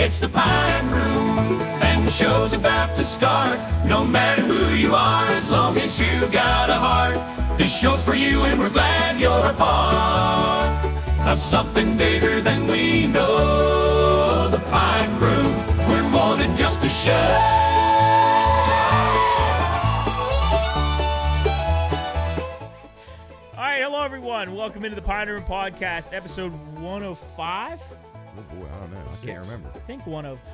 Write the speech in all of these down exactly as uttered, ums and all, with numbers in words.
It's the Pine Room, and the show's about to start. No matter who you are, as long as you got a heart, this show's for you, and we're glad you're a part of something bigger than we know. The Pine Room, we're more than just a show. Hello, everyone. Welcome into the Pine Room Podcast, episode one oh five. Oh, boy, I don't know. I can't remember. I think one oh.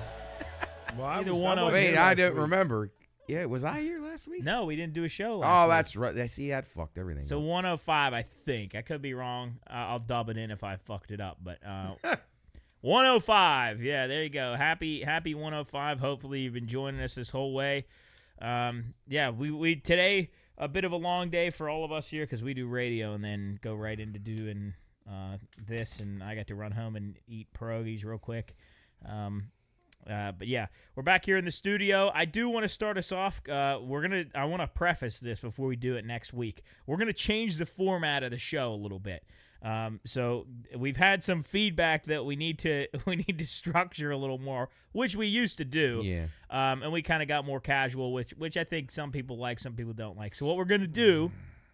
Well, I Either was, one I of- wasn't Wait, here I last don't week. remember. Yeah, was I here last week? No, we didn't do a show last Oh, week. that's right. I see. That fucked everything So up. one oh five, I think. I could be wrong. Uh, I'll dub it in if I fucked it up. But uh, one oh five. Yeah, there you go. Happy happy one oh five. Hopefully you've been joining us this whole way. Um, yeah, we, we today, a bit of a long day for all of us here because we do radio and then go right into doing uh, this. And I got to run home and eat pierogies real quick. Um Uh, but yeah, we're back here in the studio. I do want to start us off. Uh, we're gonna. I want to preface this before we do it next week. We're gonna change the format of the show a little bit. Um, so we've had some feedback that we need to we need to structure a little more, which we used to do. Yeah. Um, and we kind of got more casual, which which I think some people like, some people don't like. So what we're gonna do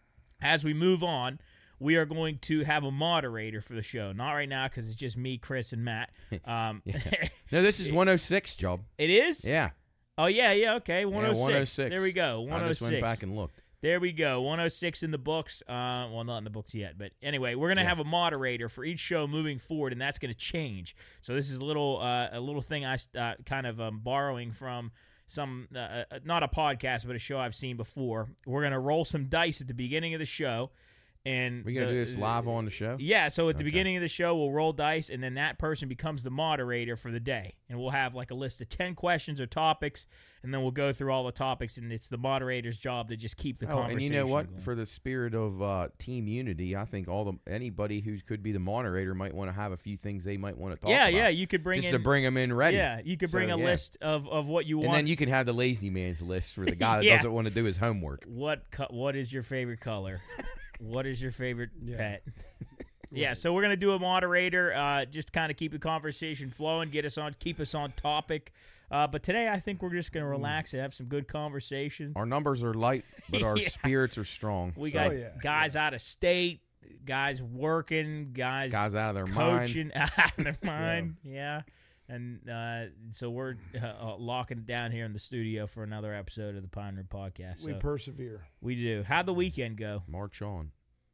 as we move on, we are going to have a moderator for the show. Not right now because it's just me, Chris, and Matt. Um, No, this is one oh six, Job. It is? Yeah. Oh, yeah, yeah, okay. one oh six. Yeah, one oh six. There we go. one oh six. I just went back and looked. There we go. one oh six in the books. Uh, well, not in the books yet. But anyway, we're going to Yeah. have a moderator for each show moving forward, and that's going to change. So this is a little uh, a little thing I uh, kind of um, borrowing from some, uh, uh, not a podcast, but a show I've seen before. We're going to roll some dice at the beginning of the show. And We're going to the- do this live on the show? Yeah, so at the Okay. beginning of the show, we'll roll dice, and then that person becomes the moderator for the day. And we'll have like a list of ten questions or topics, and then we'll go through all the topics, and it's the moderator's job to just keep the Oh, conversation and you know what? going. For the spirit of uh, team unity, I think all the anybody who could be the moderator might want to have a few things they might want to talk yeah, about. yeah, you could bring just in, to bring them in ready. Yeah, you could bring So, a yeah. list of, of what you And want. then you can have the lazy man's list for the guy that Yeah. doesn't want to do his homework. What co- what is your favorite color? What is your favorite Yeah. pet? Yeah, so we're gonna do a moderator, uh, just kind of keep the conversation flowing, get us on, keep us on topic. Uh, but today, I think we're just gonna relax and have some good conversation. Our numbers are light, but our Yeah. spirits are strong. We So, got Oh, yeah, guys out of state, guys working, guys, guys out of their mind. coaching out of their mind. Yeah. And uh, so we're uh, uh, locking it down here in the studio for another episode of the Pine Room Podcast. We So persevere. we do. How'd the weekend go? March on.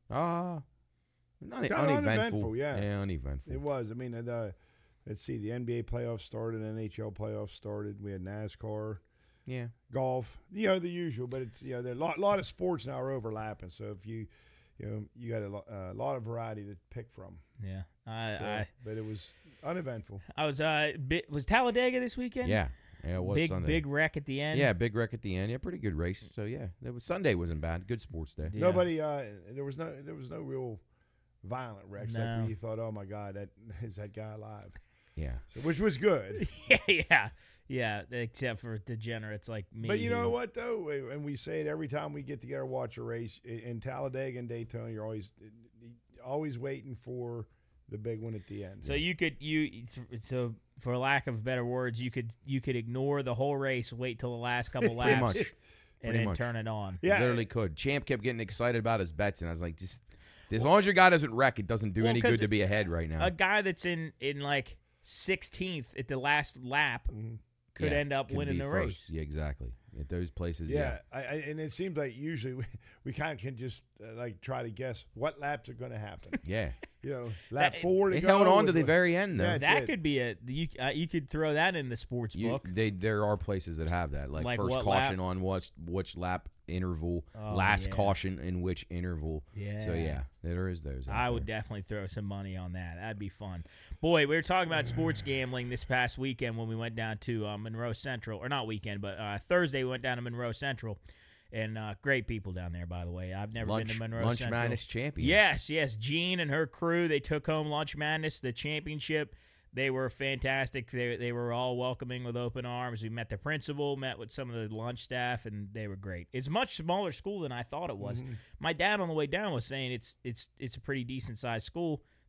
Ah, not Kinda uneventful. uneventful, yeah. uneventful. It was. I mean, uh, the, let's see, the N B A playoffs started, N H L playoffs started. We had NASCAR, Yeah. golf, you know, the usual. But it's, you know, there a lot, lot of sports now are overlapping. So if you, you know, you got a lo- uh, lot of variety to pick from. Yeah, I So, I, but it was uneventful. I was uh bi- was Talladega this weekend. Yeah. Yeah, it was big Sunday. big wreck at the end. Yeah, big wreck at the end. Yeah, pretty good race. So yeah, it was Sunday wasn't bad. Good sports day. Yeah. Nobody. Uh, there was no. There was no real violent wrecks. No. Like where you thought, oh my God, that is that guy alive. Yeah. So which was good. yeah, yeah, yeah. Except for degenerates like me. But you know who- what though, and we say it every time we get together, watch a race in in Talladega and Daytona. You're always always waiting for the big one at the end. So you could you so for lack of better words, you could you could ignore the whole race, wait till the last couple laps, Pretty much. and Pretty then much. turn it on. yeah, Literally could. Champ kept getting excited about his bets, and I was like, just as long as your guy doesn't wreck, it doesn't do Well, any 'cause good to be ahead right now. A guy that's in in like sixteenth at the last lap Mhm. could Yeah, end up can winning be the first. race. Yeah, exactly. At those places, yeah. yeah. I, I, and it seems like usually we, we kind of can just uh, like try to guess what laps are going to happen. Yeah. You know, lap That- four to They go. held on to with the what- very end, though. Yeah, That did. could be a you uh, you could throw that in the sports You- book. they there are places that have that, like, Like first what caution lap? on which which lap interval, Oh, last yeah. caution in which interval. Yeah. So yeah, there is those. out I would there. definitely throw some money on that. That'd be fun. Boy, we were talking about sports gambling this past weekend when we went down to uh, Monroe Central, or not weekend, but uh, Thursday we went down to Monroe Central, and uh, great people down there, by the way. I've never lunch, been to Monroe lunch Central. Madness champion. Yes, yes. Jean and her crew, they took home Lunch Madness, the championship. They were fantastic. They they were all welcoming with open arms. We met the principal, met with some of the lunch staff, and they were great. It's a much smaller school than I thought it was. Mhm. My dad on the way down was saying it's it's it's a pretty decent sized school.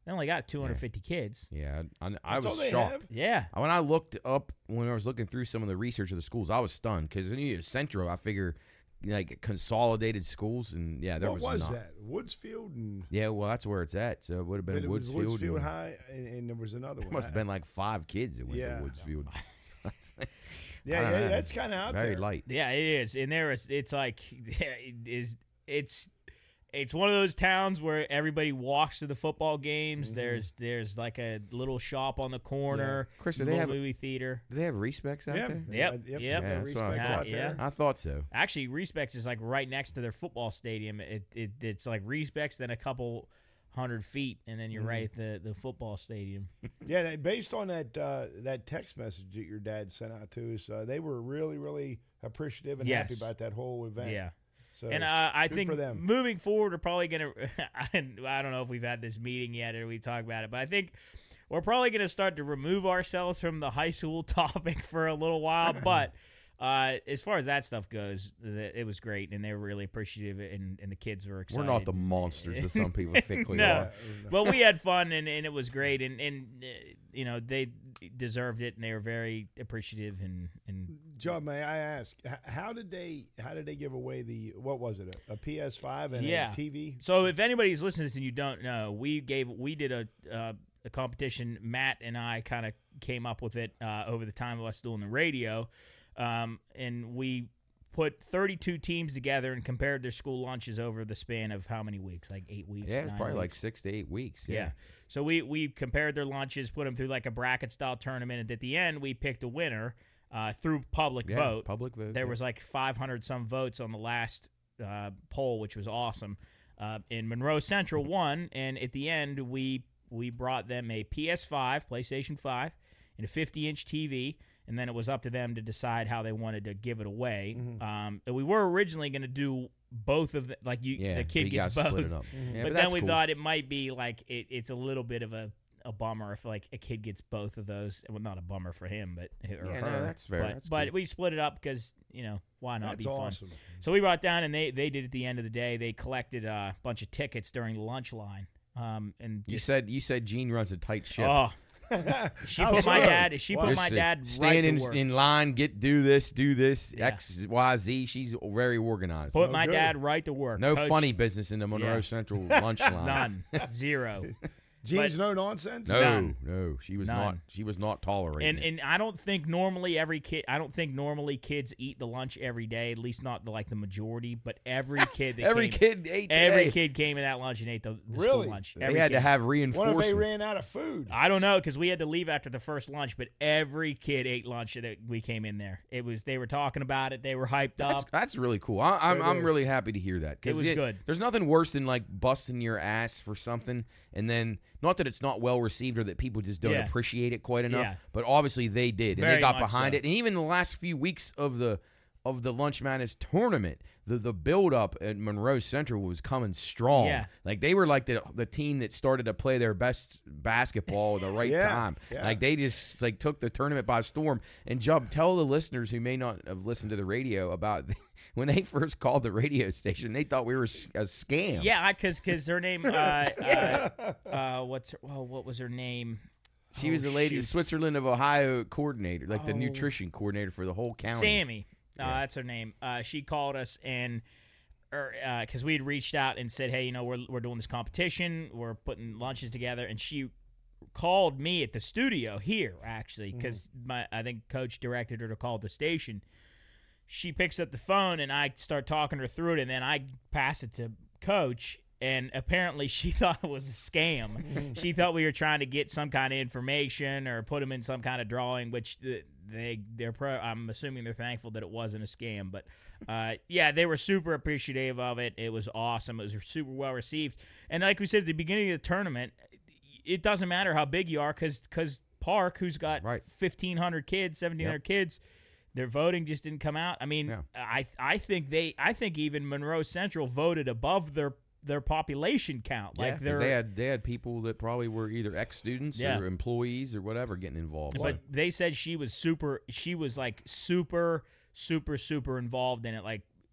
They only got two hundred fifty kids. Yeah, I, I That's all was they shocked. have? Yeah. When I looked up, when I was looking through some of the research of the schools, I was stunned because when you Centro, I figure like consolidated schools, and yeah, there what was, was not. that? Woodsfield and Yeah, well, that's where it's at. So it would have been but it was Woodsfield. Woodsfield and- High, and, and there was another It one. must have been like five kids that went Yeah. to Woodsfield. I Yeah, don't yeah, know. that's kind of out Very there. light. Yeah, it is. And there is it's like it is it's it's one of those towns where everybody walks to the football games. Mm-hmm. There's there's like a little shop on the corner. Chris, do they little have a- movie theater. Do they have Respects out Yeah, there? Yep, uh, yep. Yeah, yeah, that's what I respects thought. out there. Yeah. I thought so. Actually, Respects is like right next to their football stadium. It, it it's like Respects, then a couple hundred feet, and then you're Mm-hmm. right at the, the football stadium. Yeah, they, based on that uh, that text message that your dad sent out to us, uh, they were really, really appreciative and happy Yes. about that whole event. Yeah. So And uh, I good think for them. moving forward, we're probably going to – I don't know if we've had this meeting yet or we talked about it, but I think we're probably going to start to remove ourselves from the high school topic for a little while. But uh, as far as that stuff goes, the, it was great, and they were really appreciative, and, and the kids were excited. We're not the monsters that some people think we No. are. Well, we had fun, and, and it was great, and, and uh, you know, they deserved it, and they were very appreciative. And, and John, may I ask, h- how did they how did they give away the what was it a, a P S five and Yeah. a T V? So if anybody's listening to this and you don't know, we gave we did a uh, a competition. Matt and I kind of came up with it uh, over the time of us doing the radio, um, and we put thirty-two teams together and compared their school lunches over the span of how many weeks? Like eight weeks. Yeah, it's nine probably like weeks? six to eight weeks. Yeah. Yeah. So we we compared their lunches, put them through like a bracket style tournament, and at the end we picked a winner uh, through public Yeah, vote. public vote. There yeah. was like five hundred some votes on the last uh, poll, which was awesome. Uh, and Monroe Central won, and at the end we we brought them a P S five, PlayStation five, and a fifty inch T V, and then it was up to them to decide how they wanted to give it away. Mm-hmm. Um, and we were originally going to do both of the like you yeah, the kid you gets gotta both, split it up. Yeah, but, then that's we cool. thought it might be like it, it's a little bit of a. A bummer if like a kid gets both of those. Well, not a bummer for him, but or Yeah, her. no, that's fair. But, That's but cool. we split it up because you know why not That's be fun. awesome. So we brought down and they they did at the end of the day. They collected a bunch of tickets during the lunch line. Um and You just, said you said Gene runs a tight ship. oh she How put my so? dad she put Why? my Just, uh, dad right stand to in, work. in line, get do this, do this, Yeah. X, Y, Z. She's very organized. Put Oh, my good. dad right to work. No Coach, funny business in the Monroe Yeah. Central lunch line. none zero. Gene's But- no nonsense. No, None. no, she was None. not. She was not tolerating And it. and I don't think normally every kid I don't think normally kids eat the lunch every day. At least not the, like the majority. But every kid that Every came, kid ate every today. kid came in that lunch and ate the, the Really? school lunch. They Every had kid. to have What if reinforcements. they ran out of food? I don't know because we had to leave after the first lunch, but every kid ate lunch that we came in there. It was they were talking about it. They were hyped That's, up. that's really cool. I, I'm It I'm is. really happy to hear that. 'cause It was good. There's nothing worse than like busting your ass for something, and then not that it's not well received or that people just don't Yeah. appreciate it quite enough, Yeah. but obviously they did, and Very they got much behind so. it. And even the last few weeks of the of the Lunch Madness tournament, the the build up at Monroe Central was coming strong. Yeah. Like they were like the the team that started to play their best basketball at the right Yeah, time. yeah. Like they just like took the tournament by storm. And Jub, tell the listeners who may not have listened to the radio about when they first called the radio station, they thought we were s- a scam. Yeah, because because her name, uh, uh, uh, what's her, well, what was her name? She Oh, was the lady, shoot. Switzerland of Ohio coordinator, like the Oh. nutrition coordinator for the whole county. Sammy. Uh, Yeah. That's her name. Uh, she called us and because we had reached out and said, hey, you know, we're we're doing this competition, we're putting lunches together, and she called me at the studio here actually because my I think Coach directed her to call the station. She picks up the phone and I start talking her through it, and then I pass it to Coach. And apparently she thought it was a scam. She thought we were trying to get some kind of information or put them in some kind of drawing, which they they're pro. I'm assuming they're thankful that it wasn't a scam. But uh, yeah, they were super appreciative of it. It was awesome. It was super well received. And like we said at the beginning of the tournament, it doesn't matter how big you are because because Park, who's got Right. fifteen hundred kids, seventeen hundred kids. Their voting just didn't come out. I mean, Yeah. I I think they I think even Monroe Central voted above their their population count. Yeah, Like 'cause they're they had they had people that probably were either ex students Yeah. or employees or whatever getting involved. but So, they said she was super she was like super super super involved in it, like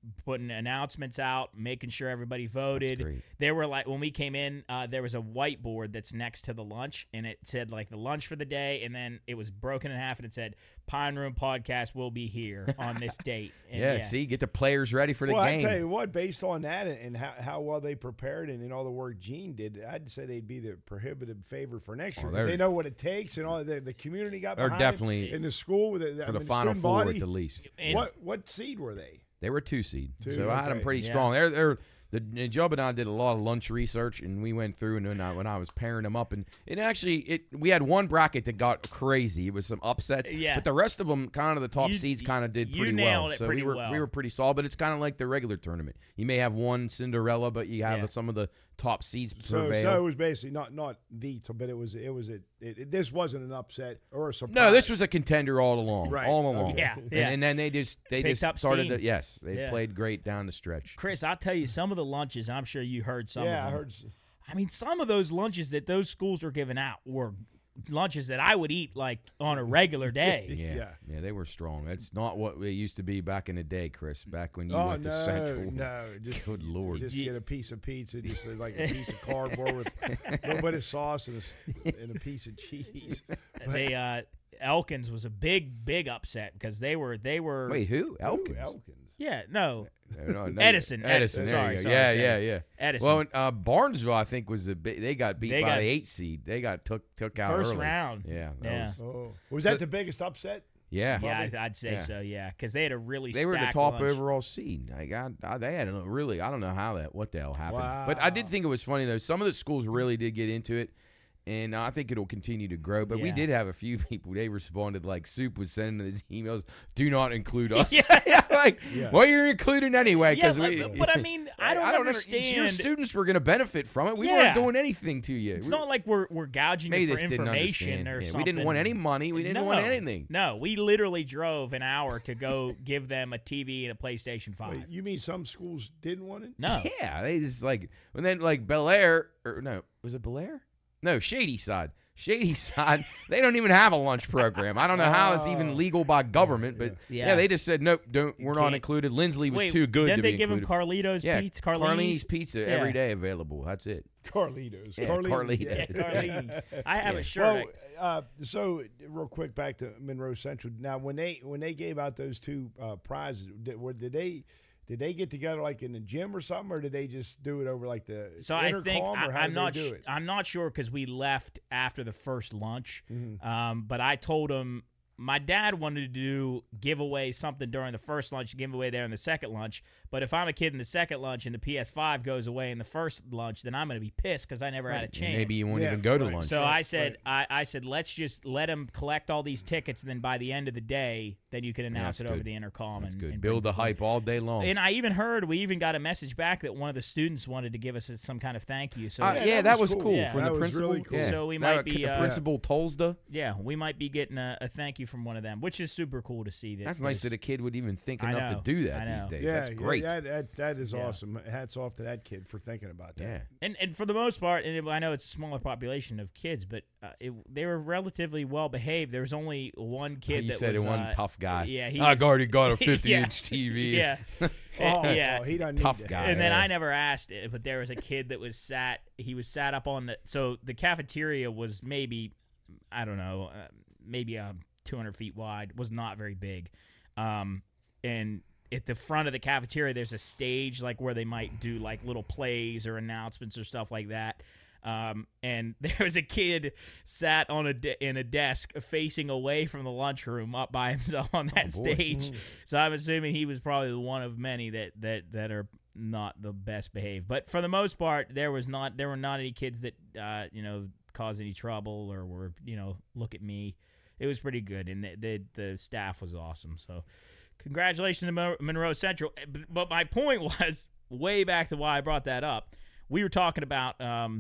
putting announcements out, making sure everybody That's voted. great. There were like when we came in, uh, there was a whiteboard that's next to the lunch, and it said like the lunch for the day, and then it was broken in half, and it said Pine Room Podcast will be here on this date. And Yeah, see, get the players ready for the well, game. I tell you what, based on that and how, how well they prepared and, and all the work Gene did, I'd say they'd be the prohibitive favorite for next year. Oh, 'Cause they're- they know what it takes, and all the, the community got They're behind it, definitely in the school with the, I for the mean, Final student Four body. at the least. And- What what seed were they? They were two seed, Two, so I had them okay. pretty Yeah. strong. They're they're the and Job and I did a lot of lunch research, and we went through and then I, when I was pairing them up, and it actually it we had one bracket that got crazy. It was some upsets, Yeah. but the rest of them, kind of the top You- seeds, kind of did you pretty nailed well. it So pretty we were well. we were pretty solid, but it's kind of like the regular tournament. You may have one Cinderella, but you have Yeah. some of the top seeds So, prevail. so it was basically not not the, but it was it was it, it, it this wasn't an upset or a surprise. No, this was a contender all along, Right. all along. Okay. Yeah, And, yeah. and then they just they Picked just up started. steam. To, yes, they Yeah. played great down the stretch. Chris, I'll tell you some of the lunches. I'm sure you heard some. yeah, of I them. heard. s- I mean, some of those lunches that those schools were giving out were lunches that I would eat like on a regular day. Yeah, Yeah. yeah, they were strong. That's not what it used to be back in the day, Chris. Back when you Oh went no, to Central. no! Just Good Lord. just Ye- get a piece of pizza, just like a piece of cardboard with a little bit of sauce and a, s- and a piece of cheese. But- They uh, Elkins was a big, big upset because they were they were Wait, who? Ooh, Elkins. Elkins. yeah no No, no, Edison, Edison. Edison, There sorry, you go. sorry, yeah, sorry. yeah, yeah. Edison Well, uh, Barnesville, I think, was a bit. They got beat They by got- the eight seed. They got took took out first early. round. Yeah, that Yeah. Was, Oh, was So- that the biggest upset? yeah. Yeah, Probably. I, I'd say Yeah. so. Yeah, because they had a really They were the stacked top lunch. overall seed. Like, I, I, they had a really. I don't know how that. What the hell happened? But I did Wow. think it was funny though. Some of the schools really did get into it. And I think it'll continue to grow. But we Yeah. did have a few people. They responded like Soup was sending these emails. Do not include us. Yeah. like, Yeah. well, you're including anyway Yeah, because but, we. but I mean, I don't, under- understand. Your students were going to benefit from it. We Yeah. weren't doing anything to you. It's We- not like we're we're gouging Maybe you they for just didn't information understand. or Yeah, something. we didn't want any money. We didn't no. want anything. No, we literally drove an hour to go give them a T V and a PlayStation Five. Wait, you mean some schools didn't want it? No, Yeah, they just like and then like Bel Air or no, was it Bel Air? No, Shady Side. Shady Side, they don't even have a lunch program. I don't know how it's Oh. even legal by government, but yeah, Yeah. they just said nope, don't. We're not can't- included. Lindsley was wait, too good Didn't to they be give included. him Carlitos yeah, pizza? Carlini's pizza every Yeah. day available. That's it. Carlitos. Yeah, Carlitos. Carlitos. Yeah, Carlini's. I have Yeah. a shirt. Well, uh, so real quick back to Monroe Central. Now, when they when they gave out those two uh, prizes, did, were, did they did they get together like in the gym or something, or did they just do it over like the So I intercom, think or I, how I'm did not. they do sh- it? I'm not sure because we left after the first lunch. Mhm. Um, but I told him my dad wanted to do giveaway something during the first lunch, giveaway there in the second lunch. But if I'm a kid in the second lunch and the P S five goes away in the first lunch, then I'm going to be pissed because I never had a And chance. maybe you won't Yeah, even go to right. lunch. So Right, I said, I, I said, let's just let them collect all these tickets, and then by the end of the day, then you can announce that's it over good. the intercom. That's and, good. and Build bring the hype all day long. And I even heard, we even got a message back that one of the students wanted to give us some kind of thank you. So Uh, Yeah, yeah, that that was was cool. cool Yeah. from That the was principal. really cool. Yeah. So we That- might be, the uh, principal Tolsda. yeah, we might be getting a, a thank you from one of them, which is super cool to see. That That's nice this- that a kid would even think I enough know, to do I that these know. days. Yeah, That's yeah, great. that, that, that is Yeah. awesome. Hats off to that kid for thinking about that. Yeah. And and for the most part, and it- I know it's a smaller population of kids, but uh, it, they were relatively well behaved. There was only one kid you that said was it one uh, tough guy. Yeah, he I was- already got a Yeah. fifty-inch T V. Yeah, Oh, yeah. oh, he doesn't Tough need that. guy. And then yeah. I never asked it, but there was a kid that was sat. He was sat up on the. So the cafeteria was maybe, I don't know, uh, maybe um, two hundred feet wide. Was not very big, um, and at the front of the cafeteria, there's a stage like where they might do like little plays or announcements or stuff like that. Um, and there was a kid sat on a de- in a desk facing away from the lunchroom up by himself on that Oh, boy. stage. So I'm assuming he was probably the one of many that, that, that are not the best behaved. But for the most part, there was not there were not any kids that uh, you know caused any trouble or were you know look at me. It was pretty good, and the the, the staff was awesome. So congratulations to Mon- Monroe Central. But my point was way back to why I brought that up. We were talking about um,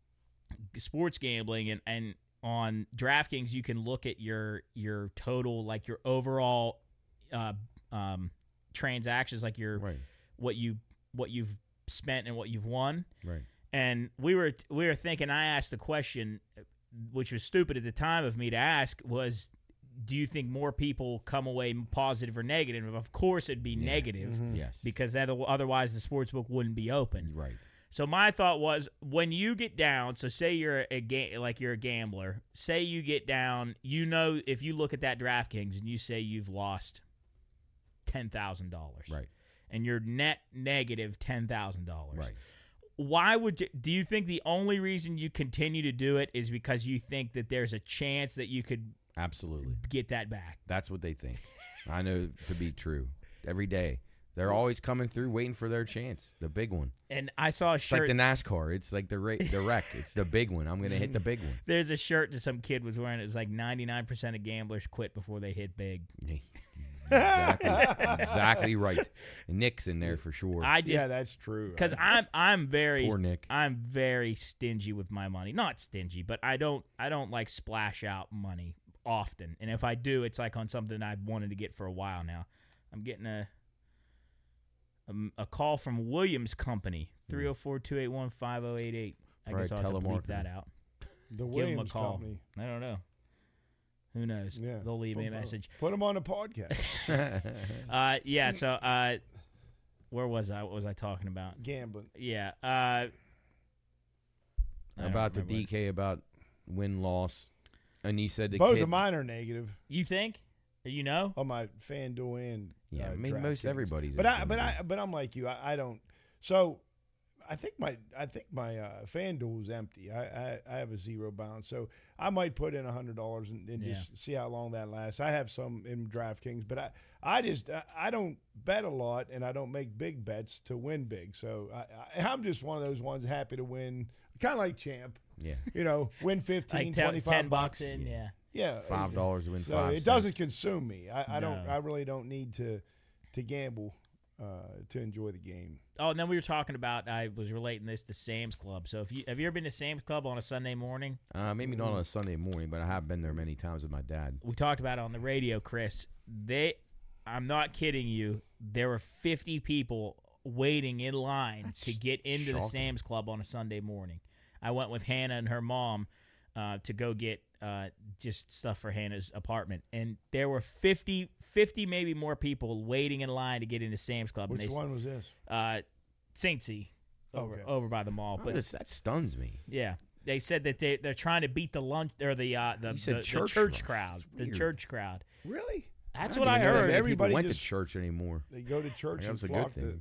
sports gambling, and, and on DraftKings you can look at your your total, like your overall uh, um, transactions, like your Right. what you what you've spent and what you've won. Right. And we were we were thinking. I asked the question, which was stupid at the time of me to ask, was do you think more people come away positive or negative? Of course, it'd be Yeah. negative Mm-hmm. Yes. because that otherwise the sports book wouldn't be open. Right. So my thought was, when you get down, so say you're a ga- like you're a gambler, say you get down, you know, if you look at that DraftKings and you say you've lost ten thousand dollars, Right. and you're net negative ten thousand dollars, Right. why would you, do you think the only reason you continue to do it is because you think that there's a chance that you could Absolutely. get that back? That's what they think. I know to be true. Every day. They're always coming through waiting for their chance, the big one. And I saw a It's shirt. like the NASCAR. It's like the ra- the wreck. It's the big one. I'm going to hit the big one. There's a shirt that some kid was wearing. It was like ninety-nine percent of gamblers quit before they hit big. exactly, exactly right. Nick's in there for sure. I just Yeah, that's true. because I'm I'm very Poor Nick. I'm very stingy with my money. Not stingy, but I don't I don't like splash out money often. And if I do, it's like on something I've wanted to get for a while now. I'm getting a a, a call from Williams Company, three oh four, two eight one, five oh eight eight. I Probably guess I'll have to bleep telemarketing. that out. the Give Williams them a call. Company. I don't know. Who knows? Yeah, They'll leave me a Put- message. Put them on the podcast. Uh, yeah. So, uh, where was I? What was I talking about? Gambling. Yeah. Uh, I don't about the remember. D K, about win loss, and you said the Both kid. of mine are negative You think? Or you know? on my FanDuel and Yeah, uh, I mean most DraftKings. everybody's. But is I, gonna but be. I, but I'm like you. I, I don't. So, I think my, I think my uh, FanDuel is empty. I, I, I have a zero balance, so I might put in a hundred dollars and, and Yeah. just see how long that lasts. I have some in DraftKings, but I, I just, I, I don't bet a lot, and I don't make big bets to win big. So I, I, I'm just one of those ones happy to win, kind of like Champ. Yeah, You know, win fifteen, Like te- twenty-five ten bucks. bucks in. Yeah. Yeah, five dollars to win So five. it doesn't consume me. I, I don't. No. I really don't need to, to gamble, uh, to enjoy the game. Oh, and then we were talking about. I was relating this to Sam's Club. So if you have you ever been to Sam's Club on a Sunday morning? Uh, maybe not on a Sunday morning, but I have been there many times with my dad. We talked about it on the radio, Chris. They, I'm not kidding you. There were fifty people waiting in line That's to get into the shocking. Sam's Club on a Sunday morning. I went with Hannah and her mom uh, to go get uh, just stuff for Hannah's apartment, and there were fifty, fifty maybe more people waiting in line to get into Sam's Club. Which and they, one was this? Uh, Saint C, over Okay. over by the mall. Oh, But this- that stuns me. yeah, they said that they they're trying to beat the lunch or the uh, the, You said the, the church church rush. crowd, That's the weird. church crowd. Really? That's I what didn't I even know that heard. many Everybody people went just- to church anymore. They go to church That and was a good flock to thing.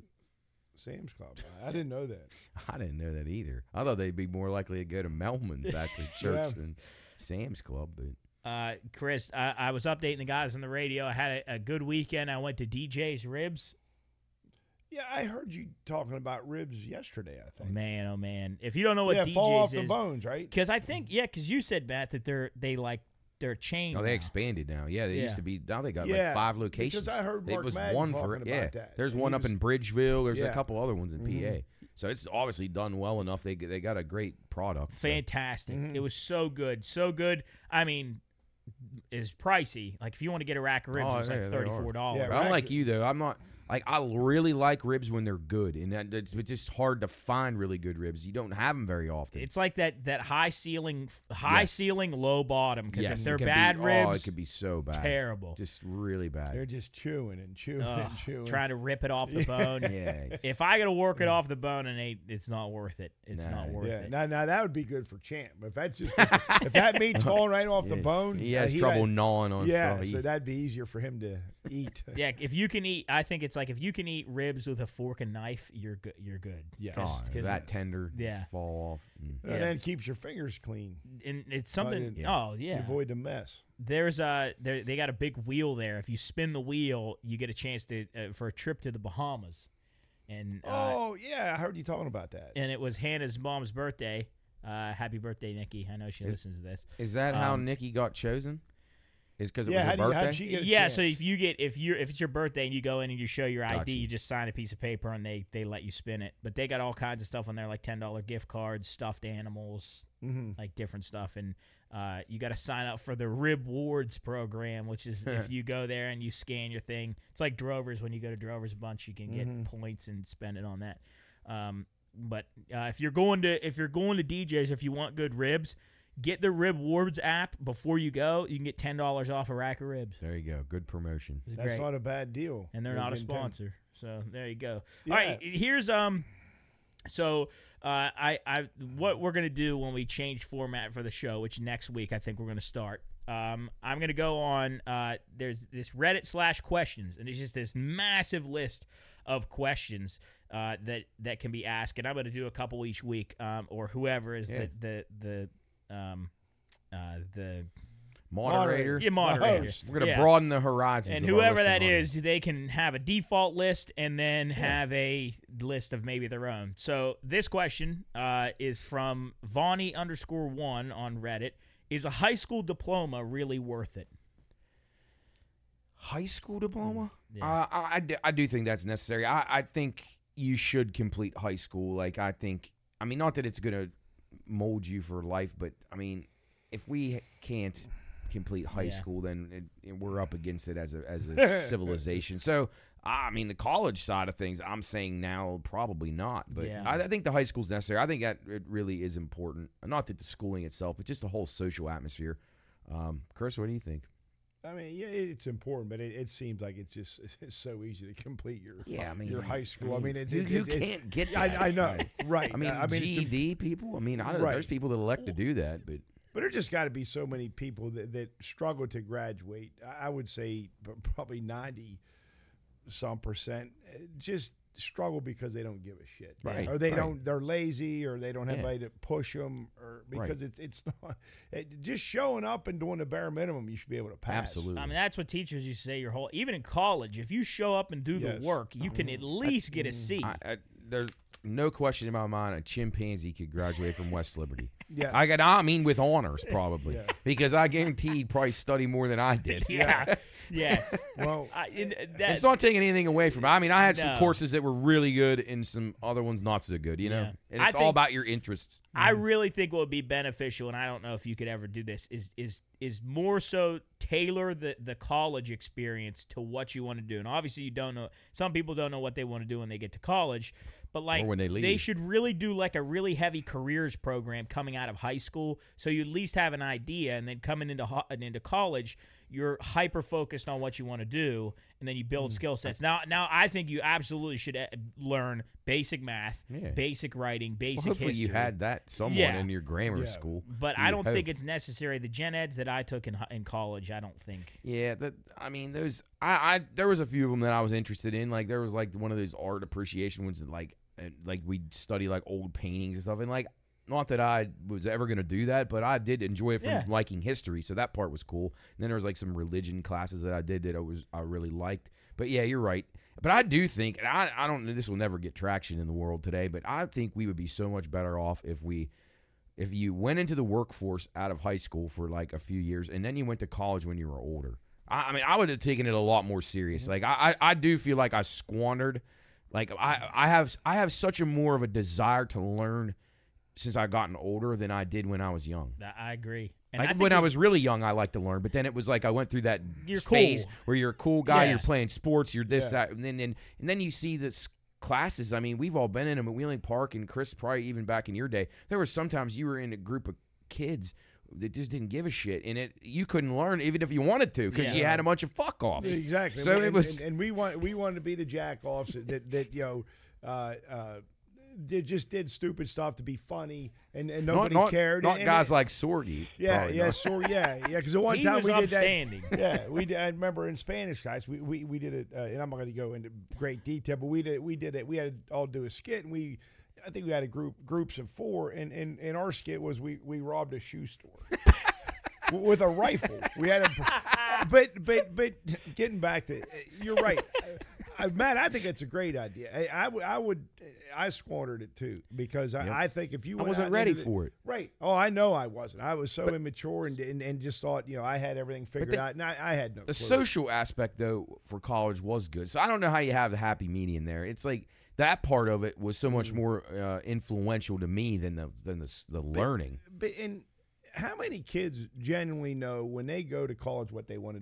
Sam's Club. I didn't know that. I didn't know that either. I thought they'd be more likely to go to Melman's after church Yeah. than Sam's Club. But Uh, Chris, I, I was updating the guys on the radio. I had a, a good weekend. I went to D J's Ribs. Yeah, I heard you talking about ribs yesterday. I think. Man, oh man! If you don't know what yeah, D J's fall off the is, bones, right? because I think yeah, because you said Matt that they're they like they're chained. no, they now. expanded now. Yeah, they Yeah. used to be. Now they got Yeah, like five locations. because I heard it Mark was Madden one for talking yeah. about that. There's And one he up was- in Bridgeville. There's Yeah. a couple other ones in P A. Mhm. So it's obviously done well enough. They they got a great product. so- Fantastic! Mhm. It was so good, so good. I mean, it's pricey. Like if you want to get a rack of ribs, Oh, it's yeah, like they are. thirty four dollars. Yeah, But I'm Rack- like you though. I'm not like I really like ribs when they're good, and that, it's, it's just hard to find really good ribs. You don't have them very often. It's like that that high ceiling, high Yes. ceiling, low bottom. Because yes, if it they're can bad be, ribs, oh, it could be so bad, terrible. just really bad. They're just chewing and chewing Ugh, and chewing. trying to rip it off the Yeah. bone. yeah, it's- If I got to work it off the bone and they, it's not worth it. It's Nah, not worth yeah, it. now, now that would be good for Champ. If that's just if that meat's falling right off the yeah, bone, he uh, has he'd trouble have- gnawing on Yeah, stuff. so He- that'd be easier for him to eat. Yeah, if you can eat, I think it's like if you can eat ribs with a fork and knife, you're good. You're good. Yeah. God, 'cause- that tender, just Yeah. fall off. Mm. And Yeah. then keeps your fingers clean. And it's something. didn't- Oh yeah. Avoid the mess. There's a there, they got a big wheel there. If you spin the wheel, you get a chance to uh, for a trip to the Bahamas. And uh, Oh yeah, I heard you talking about that. and it was Hannah's mom's birthday. Uh, happy birthday, Nikki! I know she Is- listens to this. Is that how Um, Nikki got chosen? Is because it yeah, was how her do you, birthday? how'd she get a Yeah, chance? so if you get if you are if it's your birthday and you go in and you show your I D, Gotcha. you just sign a piece of paper and they they let you spin it. But they got all kinds of stuff on there, like ten dollar gift cards, stuffed animals, Mhm. like different stuff, and uh, you got to sign up for the Rib Wards program, which is if you go there and you scan your thing, it's like Drovers. When you go to Drovers Bunch, you can get Mhm. points and spend it on that. Um, but uh, if you're going to if you're going to D Js, if you want good ribs, get the Ribwards app before you go. You can get ten dollars off a rack of ribs. There you go. Good promotion. It's That's great. not a bad deal. And they're They've not a been doing- sponsor. So there you go. Yeah. All right, here's um so uh I I what we're going to do when we change format for the show, which next week I think we're going to start. Um I'm going to go on uh there's this Reddit slash questions, and it's just this massive list of questions uh that that can be asked, and I'm going to do a couple each week, um or whoever is Yeah. the the the um uh the Moderator. yeah, moderator. host. We're gonna Yeah. broaden the horizons. And of our whoever listening that audience. is, they can have a default list and then have a list of maybe their own. So this question uh, is from Vonnie underscore one on Reddit. Is a high school diploma really worth it? High school diploma? Yeah. Uh, I, I, do, I do think that's necessary. I, I think you should complete high school. Like, I think, I mean, not that it's going to mold you for life, but, I mean, if we can't complete high Yeah. school, then it, it- we're up against it as a, as a civilization. So, I mean, the college side of things, I'm saying now probably not. But Yeah. I, I think the high school's necessary. I think that it really is important. Not that the schooling itself, but just the whole social atmosphere. Um, Chris, what do you think? I mean, yeah, it's important, but it, it seems like it's just it's so easy to complete your Yeah, I mean, your high school. I mean, it's you, it, you it, it- can't get I, that. I know, right? I mean, I mean, it's G E a- D people. I mean, I don't, Right. there's people that elect to do that, but But there just got to be so many people that, that struggle to graduate. I I would say p- probably ninety some percent uh, just struggle because they don't give a shit, Right, Or they right. don't. They're lazy, or they don't have Yeah. anybody to push them, or Right. because it's it's not it, just showing up and doing the bare minimum. You should be able to pass. absolutely. I mean, that's what teachers used to say your whole, even in college, if you show up and do Yes. the work, you can at least get a C. I, I, there's no question in my mind a chimpanzee could graduate from West Liberty. Yeah. I got. I mean, with honors probably, Yeah. because I guarantee he'd probably study more than I did. yeah. Yes. Well, I, and that, It's not taking anything away from. I mean, I had some No. courses that were really good and some other ones not so good. You know, Yeah. and I it's all think- about your interests. I really think what would be beneficial, and I don't know if you could ever do this, is is is more so tailor the, the college experience to what you want to do. And obviously, you don't know. Some people don't know what they want to do when they get to college, but like Or when they leave. should really do like a really heavy careers program coming out of high school, so you at least have an idea, and then coming into ho- and into college, you're hyper focused on what you want to do, and then you build Mm. skill sets. Now, now I think you absolutely should uh, learn basic math, Yeah. basic writing, Well, basic hopefully, history. you had that somewhat Yeah. in your grammar Yeah. school. But You I would don't hope. think it's necessary. The gen eds that I took in hi- in college, I don't think. Yeah, that I mean, those I, I there was a few of them that I was interested in. Like there was like one of those art appreciation ones that like uh, like we'd study like old paintings and stuff. And like not that I was ever gonna do that, but I did enjoy it from Yeah. liking history, so that part was cool. And then there was like some religion classes that I did that I was I really liked. But yeah, you're right. But I do think, and I I don't know, this will never get traction in the world today, but I think we would be so much better off if we. If you went into the workforce out of high school for like a few years and then you went to college when you were older, I, I mean, I would have taken it a lot more serious. Like I, I, I do feel like I squandered. Like I, I have, I have such a more of a desire to learn since I've gotten older than I did when I was young. That- I agree. And Like I think when I it- was really young, I liked to learn, but then it was like I went through that You're phase cool. where you're a cool guy, Yeah. you're playing sports, you're this, Yeah. that, and then and, and then you see this classes. I mean, we've all been in them at Wheeling Park, and Chris, probably even back in your day, there were sometimes you were in a group of kids that just didn't give a shit, and it you couldn't learn even if you wanted to because Yeah. you had a bunch of fuck offs. exactly. So and, it was. and, and we want we wanted to be the jack offs that, that you know uh, uh, did just did stupid stuff to be funny, and, and not nobody not, cared. not and, guys and, like Sorgi. yeah, probably yeah, not. so yeah, yeah. Because the one He time was we did upstanding. that, yeah, we did. I remember in Spanish, guys, we we, we did it, uh, and I'm not going to go into great detail, but we did we did it. We had to all do a skit, and we. I think we had a group groups of four, and, and, and our skit was we, we robbed a shoe store with a rifle. We had a, but but but getting back to, you're right, uh, Matt. I think it's a great idea. I, I would I would I squandered it too because I, Yep. I think if you I went wasn't out ready into the- for it. Right. Oh, I know I wasn't. I was so immature and, and and just thought you know I had everything figured the- out, and I, I had no. The clue. social aspect, though, for college was good. So I don't know how you have the happy median there. It's like that part of it was so much Mm. more uh, influential to me than the than the s- the learning. But and how many kids genuinely know when they go to college what they want to do?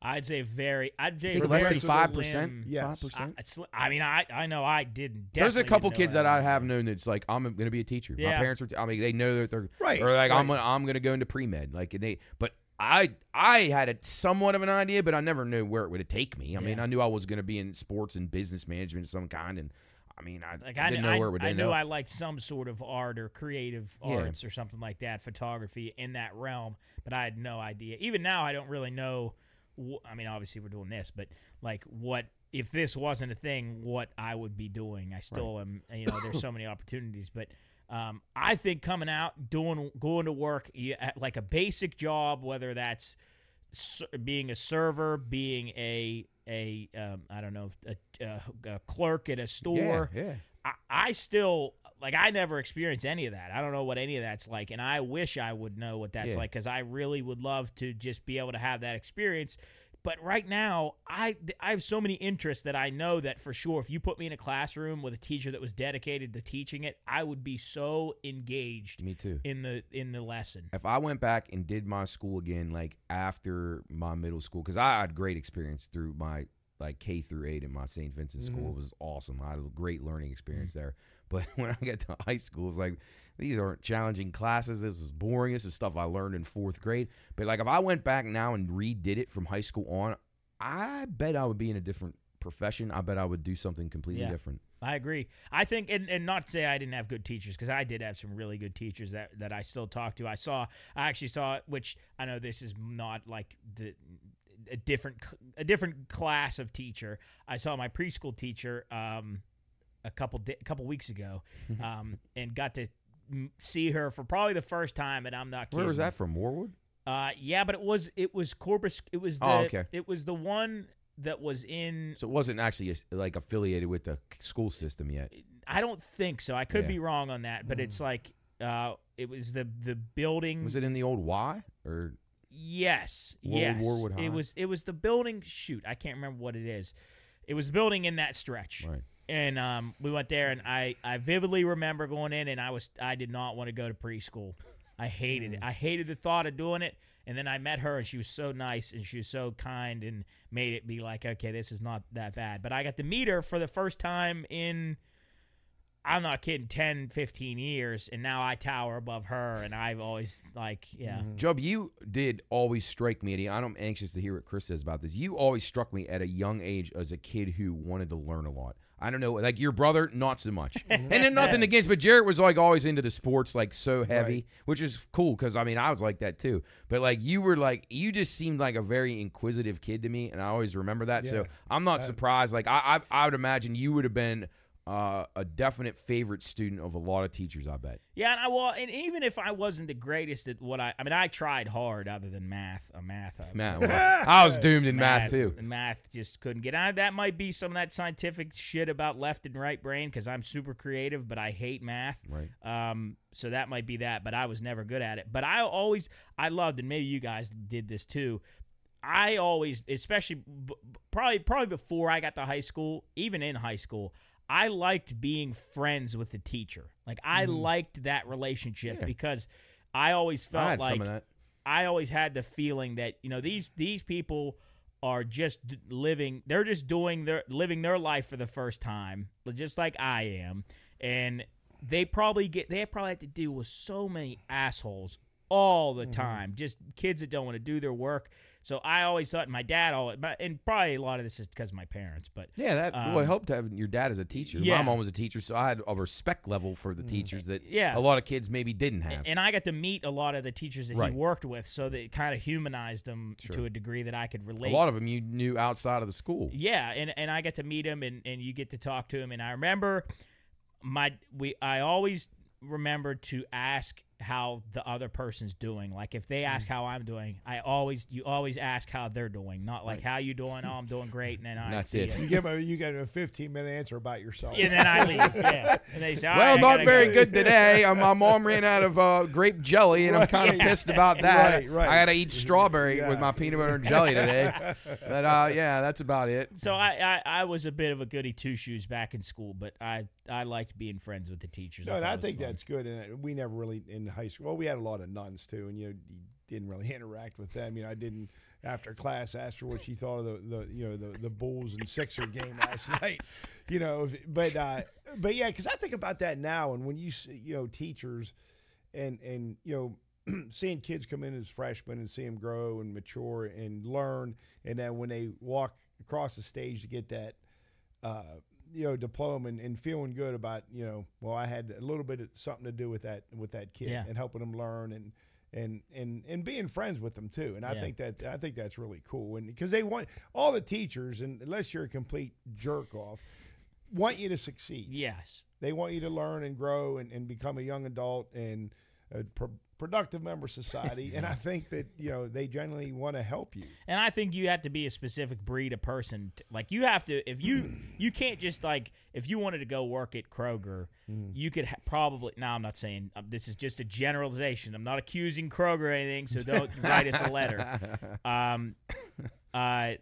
I'd say very. I'd say think very less than slim. five percent. Yes. Five percent. I, sli- I mean, I I know I didn't. There's a definitely couple didn't know kids that I was. have known that's like I'm going to be a teacher. My Yeah. parents are. T- I mean, they know that they're Right, Or like I'm right. gonna, I'm going to go into pre med. Like and they, but I I had a somewhat of an idea, but I never knew where it would take me. I mean, Yeah. I knew I was going to be in sports and business management of some kind, and I mean, I, Like I I, didn't kn- know I, where it would I end knew up. I liked some sort of art or creative Yeah. arts or something like that, photography in that realm, but I had no idea. Even now, I don't really know. Wh- I mean, obviously we're doing this, but like, what if this wasn't a thing? What I would be doing? I still am. You know, there's so many opportunities, but um, I think coming out, doing, going to work, you, like a basic job, whether that's ser- being a server, being a a um, I don't know a, a, a clerk at a store. Yeah, yeah. I, I still like I never experienced any of that. I don't know what any of that's like, and I wish I would know what that's Yeah. like because I really would love to just be able to have that experience. But right now, I I have so many interests that I know that for sure, if you put me in a classroom with a teacher that was dedicated to teaching it, I would be so engaged Me too. in the in the lesson. If I went back and did my school again, like after my middle school, because I had great experience through my like K through eight in my Saint Vincent school, it was awesome. I had a great learning experience there. But when I got to high school, it's like these aren't challenging classes. This was boring. This is stuff I learned in fourth grade. But like if I went back now and redid it from high school on, I bet I would be in a different profession. I bet I would do something completely Yeah. different. I agree. I think, and, and not to say I didn't have good teachers, because I did have some really good teachers that, that I still talk to. I saw, I actually saw, which I know this is not like the a different a different class of teacher. I saw my preschool teacher um, a couple di- a couple weeks ago, um, and got to m- see her for probably the first time. And I'm not kidding. Where was that from? Warwood? Uh, yeah, but it was it was Corpus. It was the Oh, okay. it was the one that was in. So it wasn't actually like affiliated with the school system yet. I don't think so. I could Yeah. be wrong on that, but it's like uh, it was the the building. Was it in the old Y or? Yes, World yes. Warwood High? It was it was the building. Shoot, I can't remember what it is. It was the building in that stretch. Right. And um, we went there, and I, I vividly remember going in, and I was I did not want to go to preschool. I hated it. I hated the thought of doing it. And then I met her, and she was so nice, and she was so kind, and made it be like, okay, this is not that bad. But I got to meet her for the first time in, I'm not kidding, ten, fifteen years, and now I tower above her, and I've always, like, yeah. Job, you did always strike me at. I'm anxious to hear what Chris says about this. You always struck me at a young age as a kid who wanted to learn a lot. I don't know, like your brother, not so much. And then nothing against, but Jarrett was like always into the sports, like so heavy, Right. which is cool because I mean I was like that too. But like you were like you just seemed like a very inquisitive kid to me, and I always remember that. So Yeah. I'm not surprised. Like I, I, I would imagine you would have been uh, a definite favorite student of a lot of teachers. I bet. Yeah, and I well, and even if I wasn't the greatest at what I, I mean, I tried hard other than math. Uh, math, uh, Man, well, I was doomed in math, too. Math just couldn't get out. That might be some of that scientific shit about left and right brain because I'm super creative, but I hate math. Right. Um, so that might be that, but I was never good at it. But I always, I loved, and maybe you guys did this too. I always, especially b- b- probably probably before I got to high school, even in high school, I liked being friends with the teacher. Like I liked that relationship Yeah. because I always felt I had like some of that. I always had the feeling that you know these these people are just d- living. They're just doing their living their life for the first time, just like I am, and they probably get they probably have to deal with so many assholes all the time, just kids that don't want to do their work. So I always thought my dad always, and probably a lot of this is because of my parents, but Yeah, that Um, would help to have your dad as a teacher. yeah. My mom was a teacher, so I had a respect level for the teachers that Yeah. a lot of kids maybe didn't have. and I got to meet a lot of the teachers that Right. he worked with, so that it kind of humanized them Sure. to a degree that I could a relate. lot of them you knew outside of the school. Yeah, and, and I get to meet him, and, and you get to talk to him. And I remember my we I always remember to ask how the other person's doing. Like if they ask how I'm doing, I always you always ask how they're doing, not like how you doing. Oh, I'm doing great, and then I That's see it. ya. You give a you get a fifteen minute answer about yourself. And then I leave. Yeah, and they say, "All Well, right, I not gotta very go." good today. Uh, my mom ran out of uh, grape jelly, and I'm kind of Yeah. pissed about that. Right, right. I got to eat strawberry Yeah. with my peanut butter and jelly today. But uh, yeah, that's about it. So I, I, I was a bit of a goody two shoes back in school, but I I liked being friends with the teachers. No, I and thought I it was think fun. that's good. And we never really in high school. Well, we had a lot of nuns too, and you know, you didn't really interact with them. You know, I didn't after class ask her what she thought of the, the you know the the Bulls and Sixer game last night. You know, but uh, but yeah, because I think about that now, and when you see, you know teachers, and and you know. seeing kids come in as freshmen and see them grow and mature and learn, and then when they walk across the stage to get that, uh, you know, diploma and, and feeling good about, you know, well, I had a little bit of something to do with that with that kid Yeah. and helping them learn and and and and being friends with them too. And I Yeah. think that I think that's really cool. And because they want all the teachers, and unless you're a complete jerk off, want you to succeed. Yes. They want you to learn and grow and, and become a young adult and a pro- productive member of society. And I think that, you know, they generally want to help you. And I think you have to be a specific breed of person. t- Like you have to, if you you can't just like if you wanted to go work at Kroger, you could ha- probably. Now I'm not saying uh, this is just a generalization. I'm not accusing Kroger or anything, so don't write us a letter. Um, uh,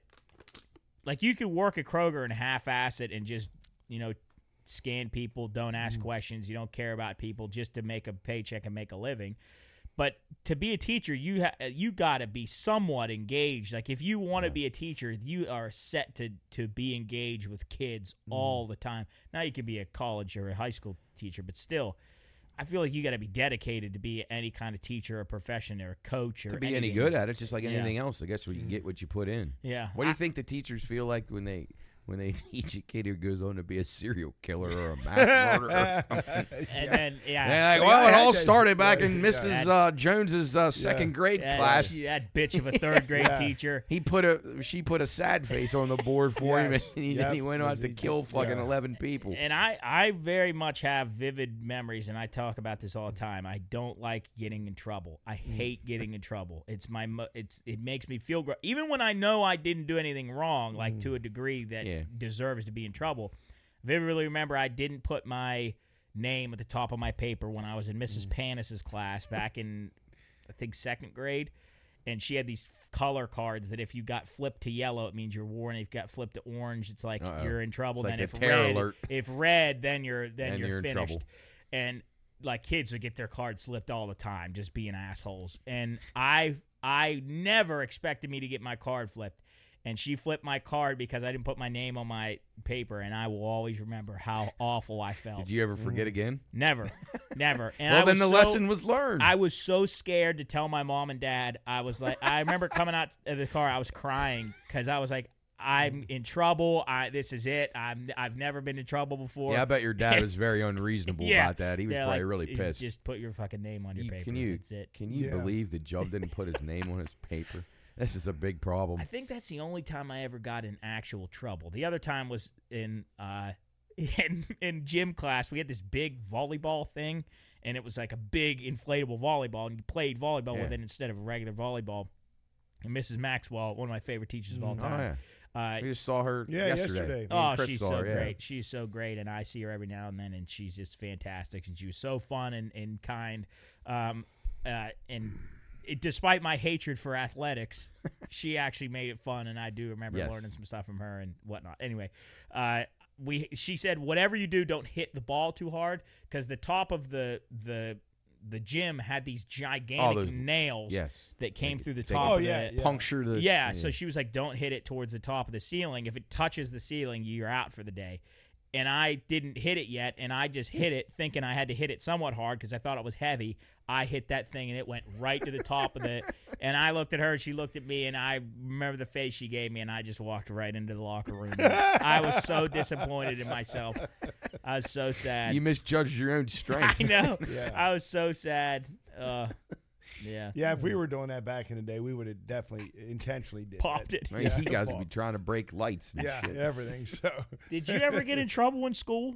like you could work at Kroger and half-ass it and just you know scan people, don't ask questions, you don't care about people, just to make a paycheck and make a living. But to be a teacher, you ha- you got to be somewhat engaged. Like if you want to Yeah. be a teacher, you are set to to be engaged with kids all the time. Now you could be a college or a high school teacher, but still, I feel like you got to be dedicated to be any kind of teacher or profession or coach or To be any anything. good at it, just like Yeah. anything else. I guess you get what you put in. Yeah. What do you I- think the teachers feel like when they when they teach a kid who goes on to be a serial killer or a mass murderer or something? And then yeah, They're like, Yeah, well, I it had all that- started back yeah, in yeah. Missus Uh, Jones's uh, second grade that, class. she- that bitch of a third grade Yeah. teacher. He put a she put a sad face on the board for him, Yes. and he, Yep. he went on Was to he- kill fucking yeah. eleven people. And I, I very much have vivid memories, and I talk about this all the time. I don't like getting in trouble. I Mm. hate getting in trouble. It's my, mo- it's it makes me feel great. Even when I know I didn't do anything wrong, like to a degree that Mm. Yeah. deserves to be in trouble. Vividly remember, I didn't put my name at the top of my paper when I was in Missus Mm. Panis's class back in, I think, second grade. And she had these color cards that if you got flipped to yellow, it means you're warned. If you got flipped to orange, it's like Uh-oh. you're in trouble. It's like then the if terror red, alert. if red, then you're then, Then you're, you're in finished. trouble. And like kids would get their cards slipped all the time, just being assholes. And I I never expected me to get my card flipped. And she flipped my card because I didn't put my name on my paper, and I will always remember how awful I felt. Did you ever forget again? Never, never. And Well, I then was the so- lesson was learned. I was so scared to tell my mom and dad. I was like, I remember coming out of the car, I was crying because I was like, I'm in trouble. I this is it. I'm I've never been in trouble before. yeah, I bet your dad was very unreasonable Yeah. about that. He was They're probably like, really "Just- pissed. Just put your fucking name on your You- paper. can you That's it. can you Yeah. believe that Job didn't put his name on his paper? This is a big problem. I think that's the only time I ever got in actual trouble. The other time was in uh in, in gym class. We had this big volleyball thing, and it was like a big inflatable volleyball, and you played volleyball Yeah. with it instead of a regular volleyball. And Missus Maxwell, one of my favorite teachers of all Oh time. yeah, Uh, we just saw her Yeah, yesterday. yesterday. Me and Oh, Chris she's saw so her, yeah. great. She's so great, and I see her every now and then, and she's just fantastic. And she was so fun and, and kind. Um, uh, and it, despite my hatred for athletics, she actually made it fun, and I do remember Yes. learning some stuff from her and whatnot. Anyway, uh, we she said, whatever you do, don't hit the ball too hard, because the top of the the the gym had these gigantic Oh, those- nails Yes. that came They- through the they top Oh, of yeah, the yeah. Puncture the yeah, so she was like, don't hit it towards the top of the ceiling. If it touches the ceiling, you're out for the day. And I didn't hit it yet, and I just hit it thinking I had to hit it somewhat hard because I thought it was heavy. I hit that thing, and it went right to the top of the – and I looked at her, she looked at me, and I remember the face she gave me, and I just walked right into the locker room. I was so disappointed in myself. I was so sad. You misjudged your own I strength. know. Yeah. I was so sad. Uh, yeah. Yeah, if we were doing that back in the day, we would have definitely intentionally did Popped that. it. I mean, Yeah, you guys would popped. be trying to break lights and Yeah, shit. everything. So Did you ever get in trouble in school?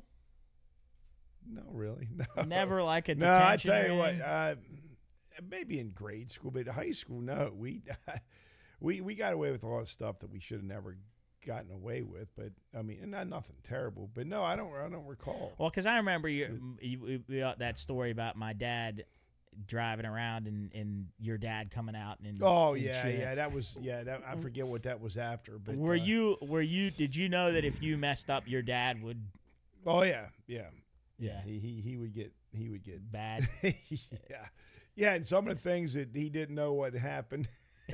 no, really, no. Never like a No, I detention tell you or what, anything? uh, maybe in grade school, but high school, no. We we we got away with a lot of stuff that we should have never gotten away with. But I mean, and not nothing terrible. But no, I don't. I don't recall. Well, because I remember you, you, you, uh, that story about my dad driving around and, and your dad coming out and Oh and yeah, shit. yeah. That was yeah. That, I forget what that was after. But Were uh, you were you did you know that if you messed up, your dad would? Oh yeah, yeah. Yeah, he, he he would get he would get Bad. yeah, yeah, and some of the things that he didn't know what happened,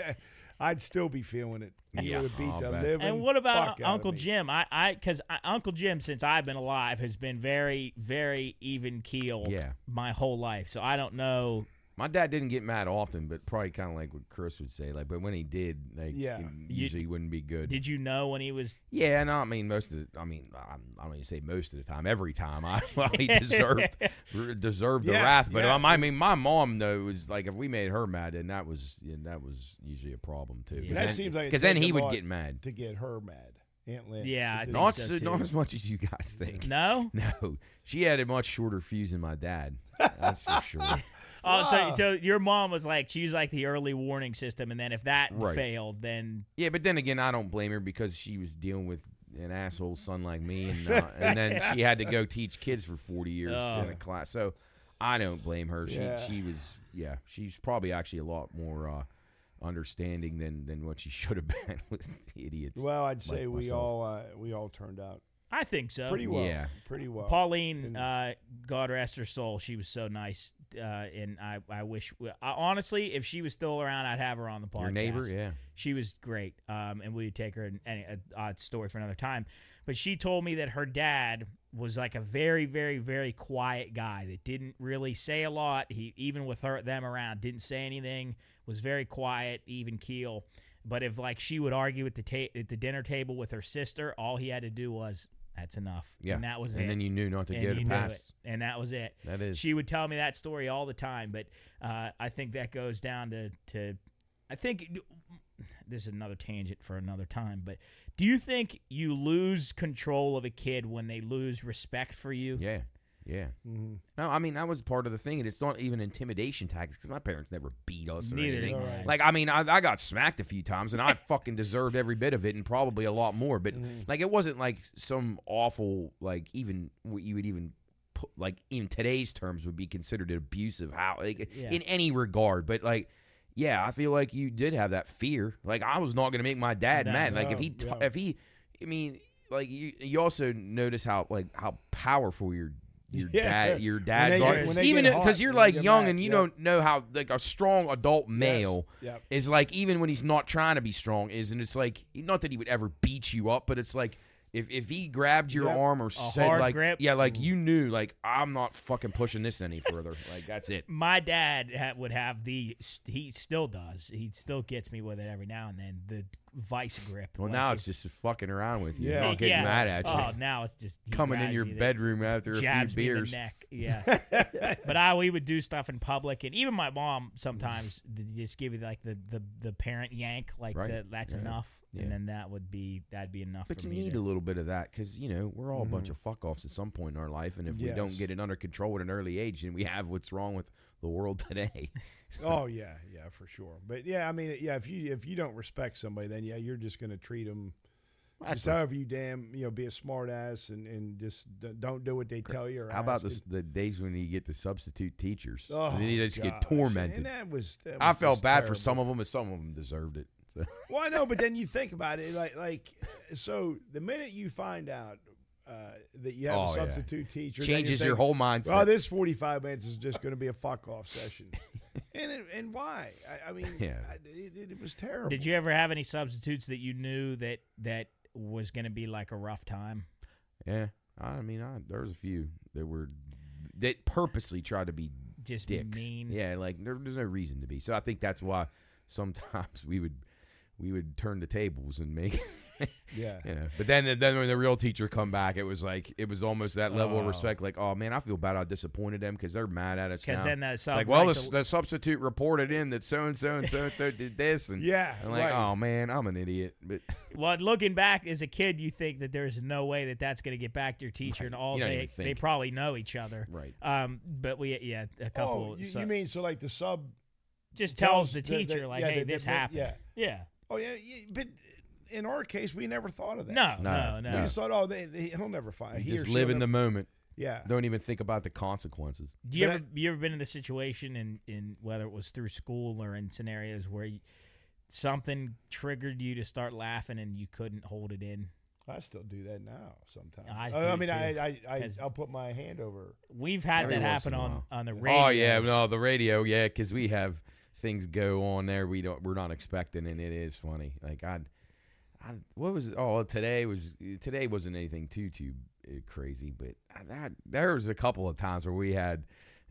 I'd still be feeling it. He Yeah, would beat I'll the bet. living And what about fuck out of Uncle me. Jim? I, I, because Uncle Jim, since I've been alive, has been very, very even keel. Yeah. My whole life, so I don't know. My dad didn't get mad often, but probably kind of like what Chris would say. Like, but when he did, like, Yeah. it usually wouldn't be good. Did you know when he was? Yeah, no, I mean most of the. I mean, I'm, I don't even say most of the time. Every time, I well, he deserved deserved the Yeah, wrath. But yeah. um, I mean, my mom though was like, if we made her mad, then that was yeah, that was usually a problem too. Yeah. That then, seems like it because then takes he a would lot get mad. to get her mad. Aunt Lynn. Yeah, I It think Not so, so, too. not as much as you guys think. No. No, she had a much shorter fuse than my dad. That's for sure. Oh, so Wow. so your mom was like, she was like the early warning system, and then if that Right. failed, then Yeah, but then again, I don't blame her because she was dealing with an asshole son like me, and uh, and then she had to go teach kids for forty years Oh. in a class. So I don't blame her. She Yeah. she was yeah, she's probably actually a lot more uh, understanding than than what she should have been with idiots. Well, I'd say like we myself. all uh, we all turned out I think so. pretty well. Yeah. Pretty well. Pauline, And- uh, God rest her soul, she was so nice, uh, and I, I wish, I, honestly, if she was still around, I'd have her on the podcast. Your neighbor, yeah. She was great, um, and we'd take her in any a odd story for another time. But she told me that her dad was like a very, very, very quiet guy that didn't really say a lot. He even with her them around, didn't say anything. Was very quiet, even keel. But if like she would argue at the ta- at the dinner table with her sister, all he had to do was that's enough. Yeah. And that was and it. then you knew not to And go you to knew pass. it. And that was it. That is. She would tell me that story all the time, but uh, I think that goes down to, to I think this is another tangent for another time, but do you think you lose control of a kid when they lose respect for you? Yeah. Yeah. Mhm. No, I mean, that was part of the thing, and it's not even intimidation tactics because my parents never beat us or Neither anything. did All right. Like, I mean, I, I got smacked a few times, and I fucking deserved every bit of it, and probably a lot more. But like, it wasn't like some awful, like even what you would even put, like in today's terms would be considered abusive, how like Yeah. in any regard. But like, yeah, I feel like you did have that fear. Like, I was not gonna make my dad No. mad. Like, if No, he, t- yeah. if he, I mean, like you, you also notice how like how powerful your your Yeah. dad, your When dads they are, get- when they even get hot, because you're when they like get young mad, and you yeah. don't know how like a strong adult male Yep. is like, even when he's not trying to be strong, is, and it's like not that he would ever beat you up, but it's like if if he grabbed your Yep. arm or said hard like grip. yeah, like you knew like I'm not fucking pushing this any further, like that's it. My dad ha- would have the, he still does. He still gets me with it every now and then. The vice grip. Well, Like, now it's just fucking around with you, Yeah. not getting yeah. mad at you, Oh, now it's just he coming in grabs your you, bedroom after a few jabs me in the beers. neck. Yeah. But I we would do stuff in public, and even my mom sometimes would just give you like the the, the parent yank, like Right. the, that's Yeah. enough, Yeah. and then that would be that'd be enough. But for you me need to, a little bit of that because you know we're all a bunch of fuck offs at some point in our life, and if we don't Yes. get it under control at an early age, then we have what's wrong with the world today. Oh yeah, yeah, for sure. But yeah, I mean, yeah, if you if you don't respect somebody, then yeah, you're just gonna treat them That's just like- however you damn you know be a smart ass and, and just d- don't do what they tell you. Or How about ask the, it. the days when you get the substitute teachers? Oh, and then you just get gosh. tormented. And that was. That I was felt just bad terrible. for some of them, and some of them deserved it. So. Well, I know, but then you think about it, like like so the minute you find out uh, that you have Oh, a yeah. substitute teacher, then you Changes your think, whole mindset. well, this forty-five minutes is just going to be a fuck off session, and it, and why? I, I mean, Yeah. I, it, it, it was terrible. Did you ever have any substitutes that you knew that that was going to be like a rough time? yeah, I mean, I, there was a few that were that purposely tried to be Just dicks. mean. Yeah, like there, there's no reason to be. So I think that's why sometimes we would we would turn the tables and make. Yeah. You know, but then then when the real teacher come back, it was like it was almost that level of Oh. respect. Like, oh man, I feel bad I disappointed them because they're mad at us now. Because then the It's sub like, well, writes the, a- the substitute reported in that so and so and so and so did this, and Yeah, I'm like, right. oh man, I'm an idiot. But Well, looking back as a kid, you think that there's no way that that's going to get back to your teacher, Right. and all You don't they even they think. probably know each other. right, Um, but we yeah a couple Oh, you, so- you mean so like the sub just tells tells the the- the- teacher like, yeah, hey, the- this the- happened. yeah. yeah. Oh yeah, yeah, but in our case, we never thought of that. No, No, no, no. We no. just thought, oh, they, they, he'll never find. you he or just she'll live in the never- moment. Yeah. Don't even think about the consequences. Do you But ever you ever been in the situation in, in whether it was through school or in scenarios where you, something triggered you to start laughing and you couldn't hold it in? I still do that now sometimes. I Uh, I do mean, too, I, I, I, 'cause- I'll put my hand over. We've had Every that once happen in a on, while. on the radio. Oh yeah, no, the radio, yeah, because we have things go on there we don't we're not expecting, and it is funny. Like I, I what was it? Oh, today was today wasn't anything too too uh, crazy, but I, I, there was a couple of times where we had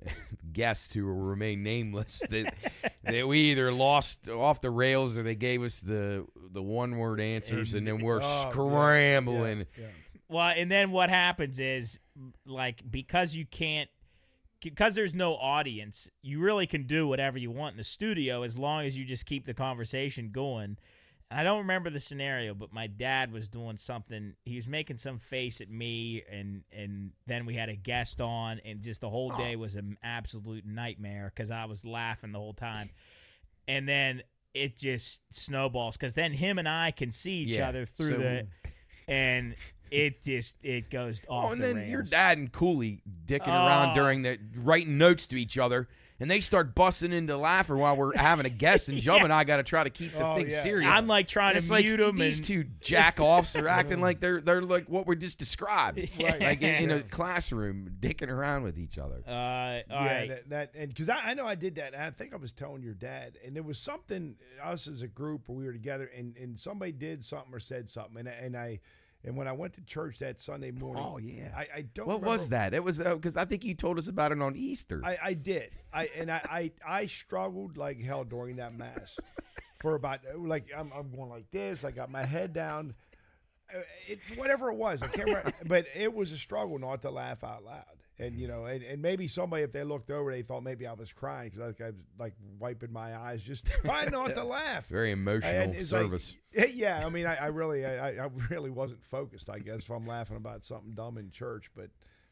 guests who will remain nameless that that we either lost off the rails or they gave us the the one word answers, and, then we're Oh, yeah, scrambling. Yeah, yeah. Well, and then what happens is, like, because you can't, because there's no audience, you really can do whatever you want in the studio as long as you just keep the conversation going. I don't remember the scenario, but my dad was doing something. He was making some face at me, and, and then we had a guest on, and just the whole day was an absolute nightmare because I was laughing the whole time. And then it just snowballs because then him and I can see each Yeah, other through so- the – and it just it goes off Oh, and the then rails. your dad and Cooley dicking Oh. around during the writing notes to each other, and they start busting into laughing while we're having a guest, and Joe and I got to try to keep the Oh, thing yeah. serious. I'm like trying it's to like mute him. these and, two jack offs are acting like they're they're like what we just described, Right. like in, in a classroom, dicking around with each other. Uh, all yeah, right. that, that and because I, I know I did that, and I think I was telling your dad, and there was something us as a group where we were together, and, and somebody did something or said something, and I- and I and when I went to church that Sunday morning, Oh yeah, I, I don't. what remember, was that? It was because I think you told us about it on Easter. I, I did. I and I, I I struggled like hell during that mass for about like I'm I'm going like this. I got my head down. Uh, It, whatever it was, I can't remember, but it was a struggle not to laugh out loud. And you know, and, and maybe somebody, if they looked over, they thought maybe I was crying because I, I was like wiping my eyes, just trying not to laugh. Very emotional And it's like- service. yeah, I mean, I, I really, I, I really wasn't focused. I guess if I'm laughing about something dumb in church, but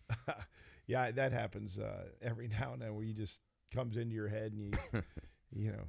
yeah, that happens uh, every now and then where you just comes into your head and you, you know.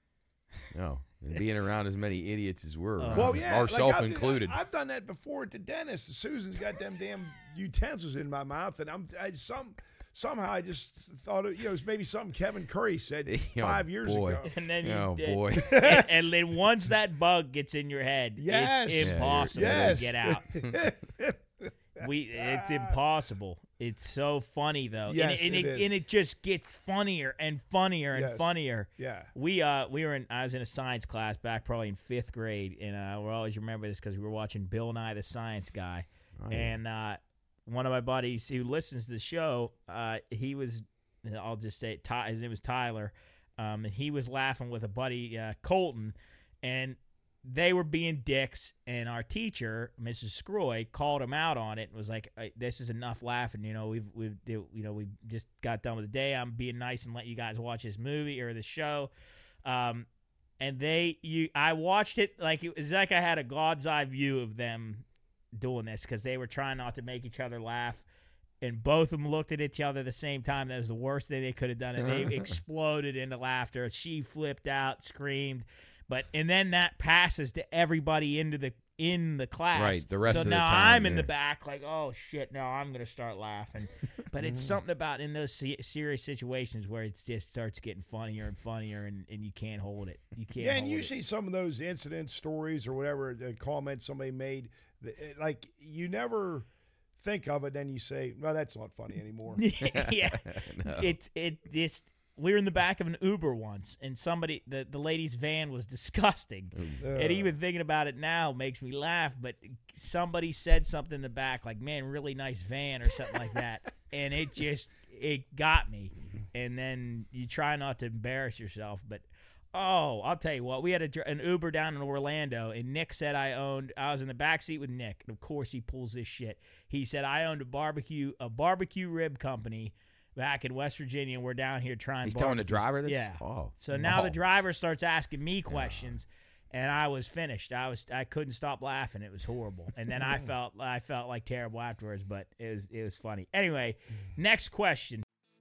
Oh, and being around as many idiots as we're, Uh, around, Well, yeah, like, ourselves I've- included. I've done that before at the dentist. Susan's got them damn utensils in my mouth, and I'm I, some somehow I just thought it, you know, it was maybe something Kevin Curry said Oh, five years boy. ago. And then Oh, you, boy. and, and then once that bug gets in your head, Yes. it's Yeah, you're- impossible Yes. to get out. We, it's impossible. It's so funny though, Yes, and, and it it, is. and it just gets funnier and funnier and Yes. funnier. Yeah. We uh we were in I was in a science class back probably in fifth grade, and uh, we'll always remember this because we were watching Bill Nye the Science Guy, Oh, yeah. and uh, one of my buddies who listens to the show, uh, he was I'll just say Ty, his name was Tyler, um, and he was laughing with a buddy uh, Colton, and they were being dicks, and our teacher, Missus Scroy, called him out on it and was like, hey, "This is enough laughing. You know, we've we've you know we just got done with the day. I'm being nice and let you guys watch this movie or the show." Um, and they, you, I watched it like it was like I had a God's eye view of them doing this because they were trying not to make each other laugh. And both of them looked at each other at the same time. That was the worst thing they could have done. And they exploded into laughter. She flipped out, screamed. But and then that passes to everybody into the in the class. Right, the rest so of the now time, I'm in yeah. the back like, oh shit, no, I'm gonna start laughing. But it's something about in those se- serious situations where it just starts getting funnier and funnier, and, and you can't hold it. You can't. Yeah, and hold you it. see some of those incident stories or whatever the comments somebody made, that, eh, like you never think of it, then you say, "No, that's not funny anymore." yeah, it's it this. We were in the back of an Uber once, and somebody the, the lady's van was disgusting. And even thinking about it now makes me laugh. But somebody said something in the back, like, "Man, really nice van" or something like that, and it just it got me. And then you try not to embarrass yourself, but. Oh, I'll tell you what. We had a, dr- an Uber down in Orlando, and Nick said I owned. I was in the back seat with Nick, and of course he pulls this shit. He said I owned a barbecue, a barbecue rib company back in West Virginia, and we're down here trying. He's telling the barbecues. driver this? Yeah. Oh. So now Oh. the driver starts asking me questions, and I was finished. I was I couldn't stop laughing. It was horrible, and then I felt I felt like terrible afterwards, but it was it was funny. Anyway, next question.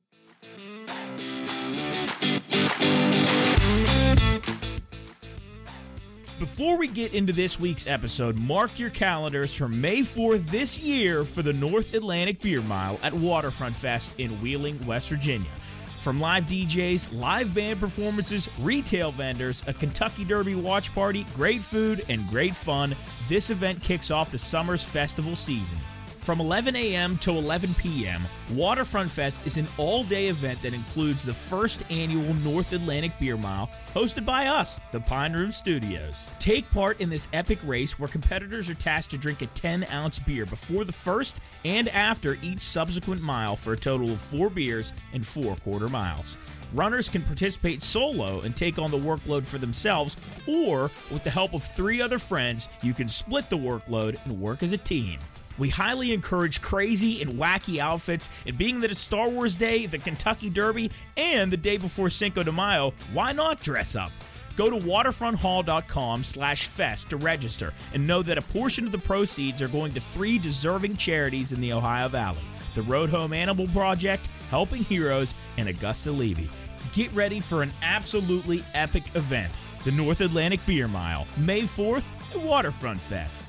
Before we get into this week's episode, mark your calendars for May fourth this year for the North Atlantic Beer Mile at Waterfront Fest in Wheeling, West Virginia. From live D Js, live band performances, retail vendors, a Kentucky Derby watch party, great food, and great fun, this event kicks off the summer's festival season. From eleven a.m. to eleven p.m., Waterfront Fest is an all-day event that includes the first annual North Atlantic Beer Mile, hosted by us, the Pine Room Studios. Take part in this epic race where competitors are tasked to drink a ten-ounce beer before the first and after each subsequent mile for a total of four beers and four quarter miles. Runners can participate solo and take on the workload for themselves, or with the help of three other friends, you can split the workload and work as a team. We highly encourage crazy and wacky outfits, and being that it's Star Wars Day, the Kentucky Derby, and the day before Cinco de Mayo, why not dress up? Go to waterfronthall.com slash fest to register, and know that a portion of the proceeds are going to three deserving charities in the Ohio Valley: the Road Home Animal Project, Helping Heroes, and Augusta Levy. Get ready for an absolutely epic event, the North Atlantic Beer Mile, May fourth at Waterfront Fest.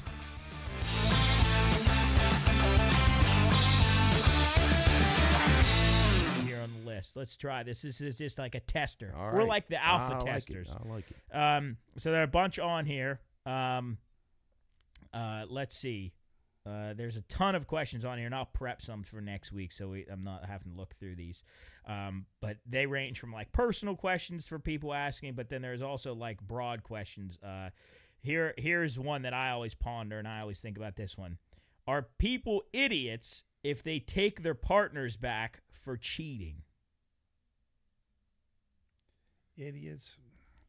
Let's try this. This is just like a tester. All We're right. like the alpha I like testers. it. I like it. Um, so there are a bunch on here. Um, uh, let's see. Uh, there's a ton of questions on here, and I'll prep some for next week, so we, I'm not having to look through these. Um, but they range from like personal questions for people asking, but then there's also like broad questions. Uh, here, here's one that I always ponder, and I always think about this one: are people idiots if they take their partners back for cheating? Idiots.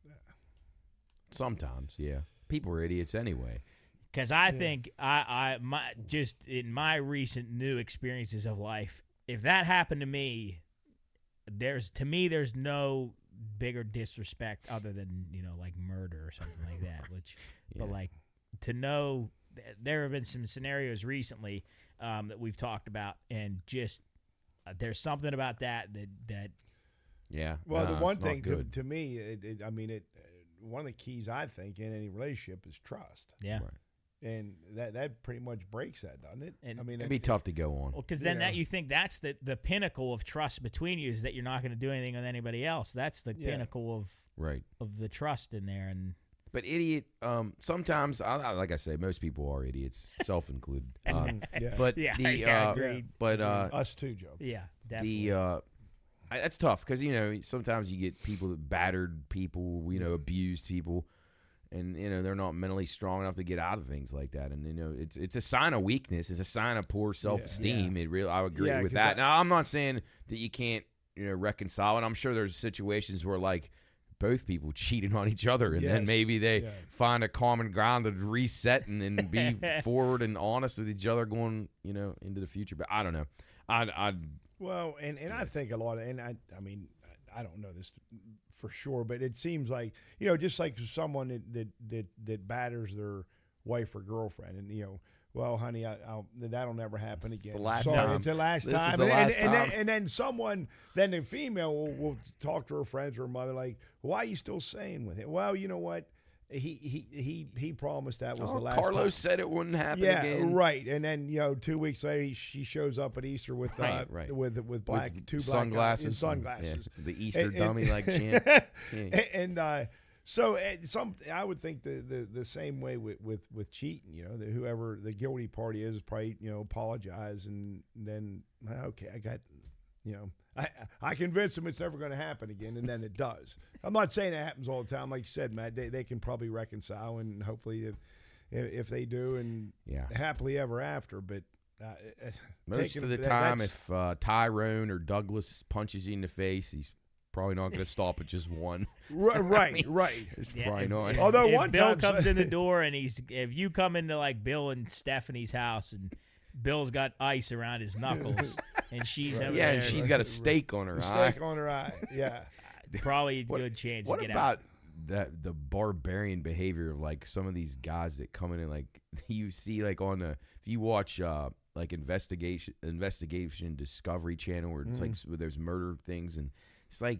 Sometimes, yeah. People are idiots anyway. Because I Yeah. think I, I my just in my recent new experiences of life, if that happened to me, there's to me there's no bigger disrespect other than, you know, like murder or something like that. Which, but Yeah. like to know there have been some scenarios recently um, that we've talked about, and just uh, there's something about that that that. Yeah. Uh, Well, no, the one it's not thing to, good. to me, it, it, I mean, it. Uh, one of the keys I think in any relationship is trust, Yeah. Right. and that that pretty much breaks that, doesn't it? And I mean, It'd be it- tough to go on. Well, because then You that know. you think that's the the pinnacle of trust between you is that you're not going to do anything with anybody else. That's the Yeah. pinnacle of Right. of the trust in there. And But idiot, um, sometimes, I, I- like I say, most people are idiots, self included. Uh, yeah. but yeah, the, yeah, uh, agreed. but uh, us too, Joe. Yeah, definitely. the uh, I, that's tough because you know sometimes you get people that battered people, you know, abused people, and you know they're not mentally strong enough to get out of things like that. And you know it's it's a sign of weakness. It's a sign of poor self esteem. It really, I agree Yeah, with 'cause that. I- now I'm not saying that you can't you know reconcile, and I'm sure there's situations where like both people cheating on each other, and then Yes. maybe they Yeah. find a common ground to reset and, and be forward and honest with each other going you know into the future. But I don't know. I I Well, and, and I Yes. think a lot of, and I, I mean, I don't know this for sure, but it seems like, you know, just like someone that, that, that, that batters their wife or girlfriend, and, you know, well, honey, I, I'll, that'll never happen again. the last Sorry, time. It's the last This is time. the and, last and, and, time. then, and then someone, then the female will, will talk to her friends or her mother, like, why are you still staying with him? Well, you know what? He he he he promised that was oh, the last Carlos time. said it wouldn't happen Yeah, again. right. And then you know, two weeks later, he, she shows up at Easter with uh, Right, right. with with black With two black sunglasses, eyes, sunglasses, yeah, the Easter And- and- dummy like champ. Yeah. and, and uh, so uh, some I would think the, the, the same way with, with, with cheating. You know, that whoever the guilty party is, probably you know apologize and then okay, I got. You know, I I convince them it's never going to happen again, and then it does. I'm not saying it happens all the time, like you said, Matt. They they can probably reconcile, and hopefully, if if they do, and Yeah. happily ever after. But uh, uh, Most taking- of the that- time, that's- if uh, Tyrone or Douglas punches you in the face, he's probably not going to stop at just one. Ri- right, right. It's Yeah, probably if- not. if- Although if one Bill time- comes in the door and he's if you come into like Bill and Stephanie's house and Bill's got ice around his knuckles and she's over yeah, and there, she's got a steak on her eye. Steak on her eye. Yeah. probably a What- good chance What to get about the the barbarian behavior of like some of these guys that come in and like you see like on the if you watch uh like investigation investigation Discovery Channel where it's like Mm-hmm. where there's murder things and it's like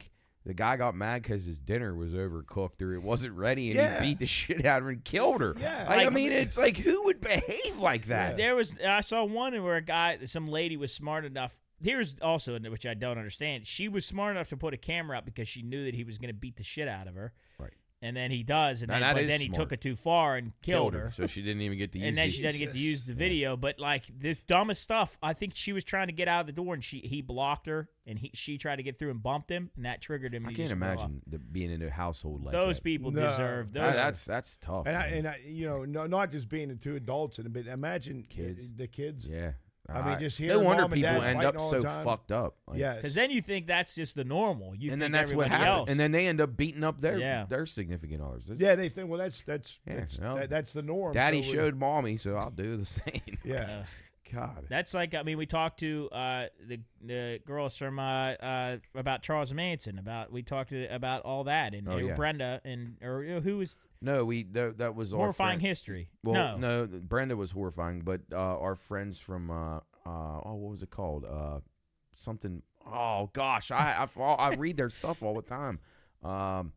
the guy got mad because his dinner was overcooked or it wasn't ready, and Yeah. he beat the shit out of her and killed her. Yeah. Like, I Like- mean, it's like, who would behave like that? There was I saw one where a guy, some lady was smart enough. Here's also which I don't understand. She was smart enough to put a camera up because she knew that he was going to beat the shit out of her. Right. And then he does, and Now, then, that but is then he smart. took it too far and killed, her. So she didn't even get to use And then it. she doesn't get to Jesus. use the video, but like the dumbest stuff. I think she was trying to get out of the door, and she he blocked her, and he she tried to get through and bumped him, and that triggered him. I and he can't just blew up. imagine the, being in a household like Those that. people No. deserve those. Ah, that's that's tough. And I, man. and I, you know, no, not just being the two adults in it, but imagine Kids. the kids. yeah. I mean, just no hearing wonder mom and people dad end fighting up all so the time. fucked up. Like, Yes. Because then you think that's just the normal. You and think then that's what everybody happened. else. And then they end up beating up their Yeah. their significant others. It's- Yeah, they think, well, that's that's Yeah, that's, well, that, that's the norm. Daddy so we- showed mommy, so I'll do the same. Yeah. Uh, God. That's like I mean we talked to uh, the the girls from uh, uh, about Charles Manson about we talked to, about all that and Oh, uh, yeah. Brenda and or you know, who was No, we that, that was our horrifying friend. history. Well, no, no, Brenda was horrifying, but uh, our friends from uh, uh, oh, what was it called? Uh, something. Oh gosh, I I, fall- I read their stuff all the time. Um,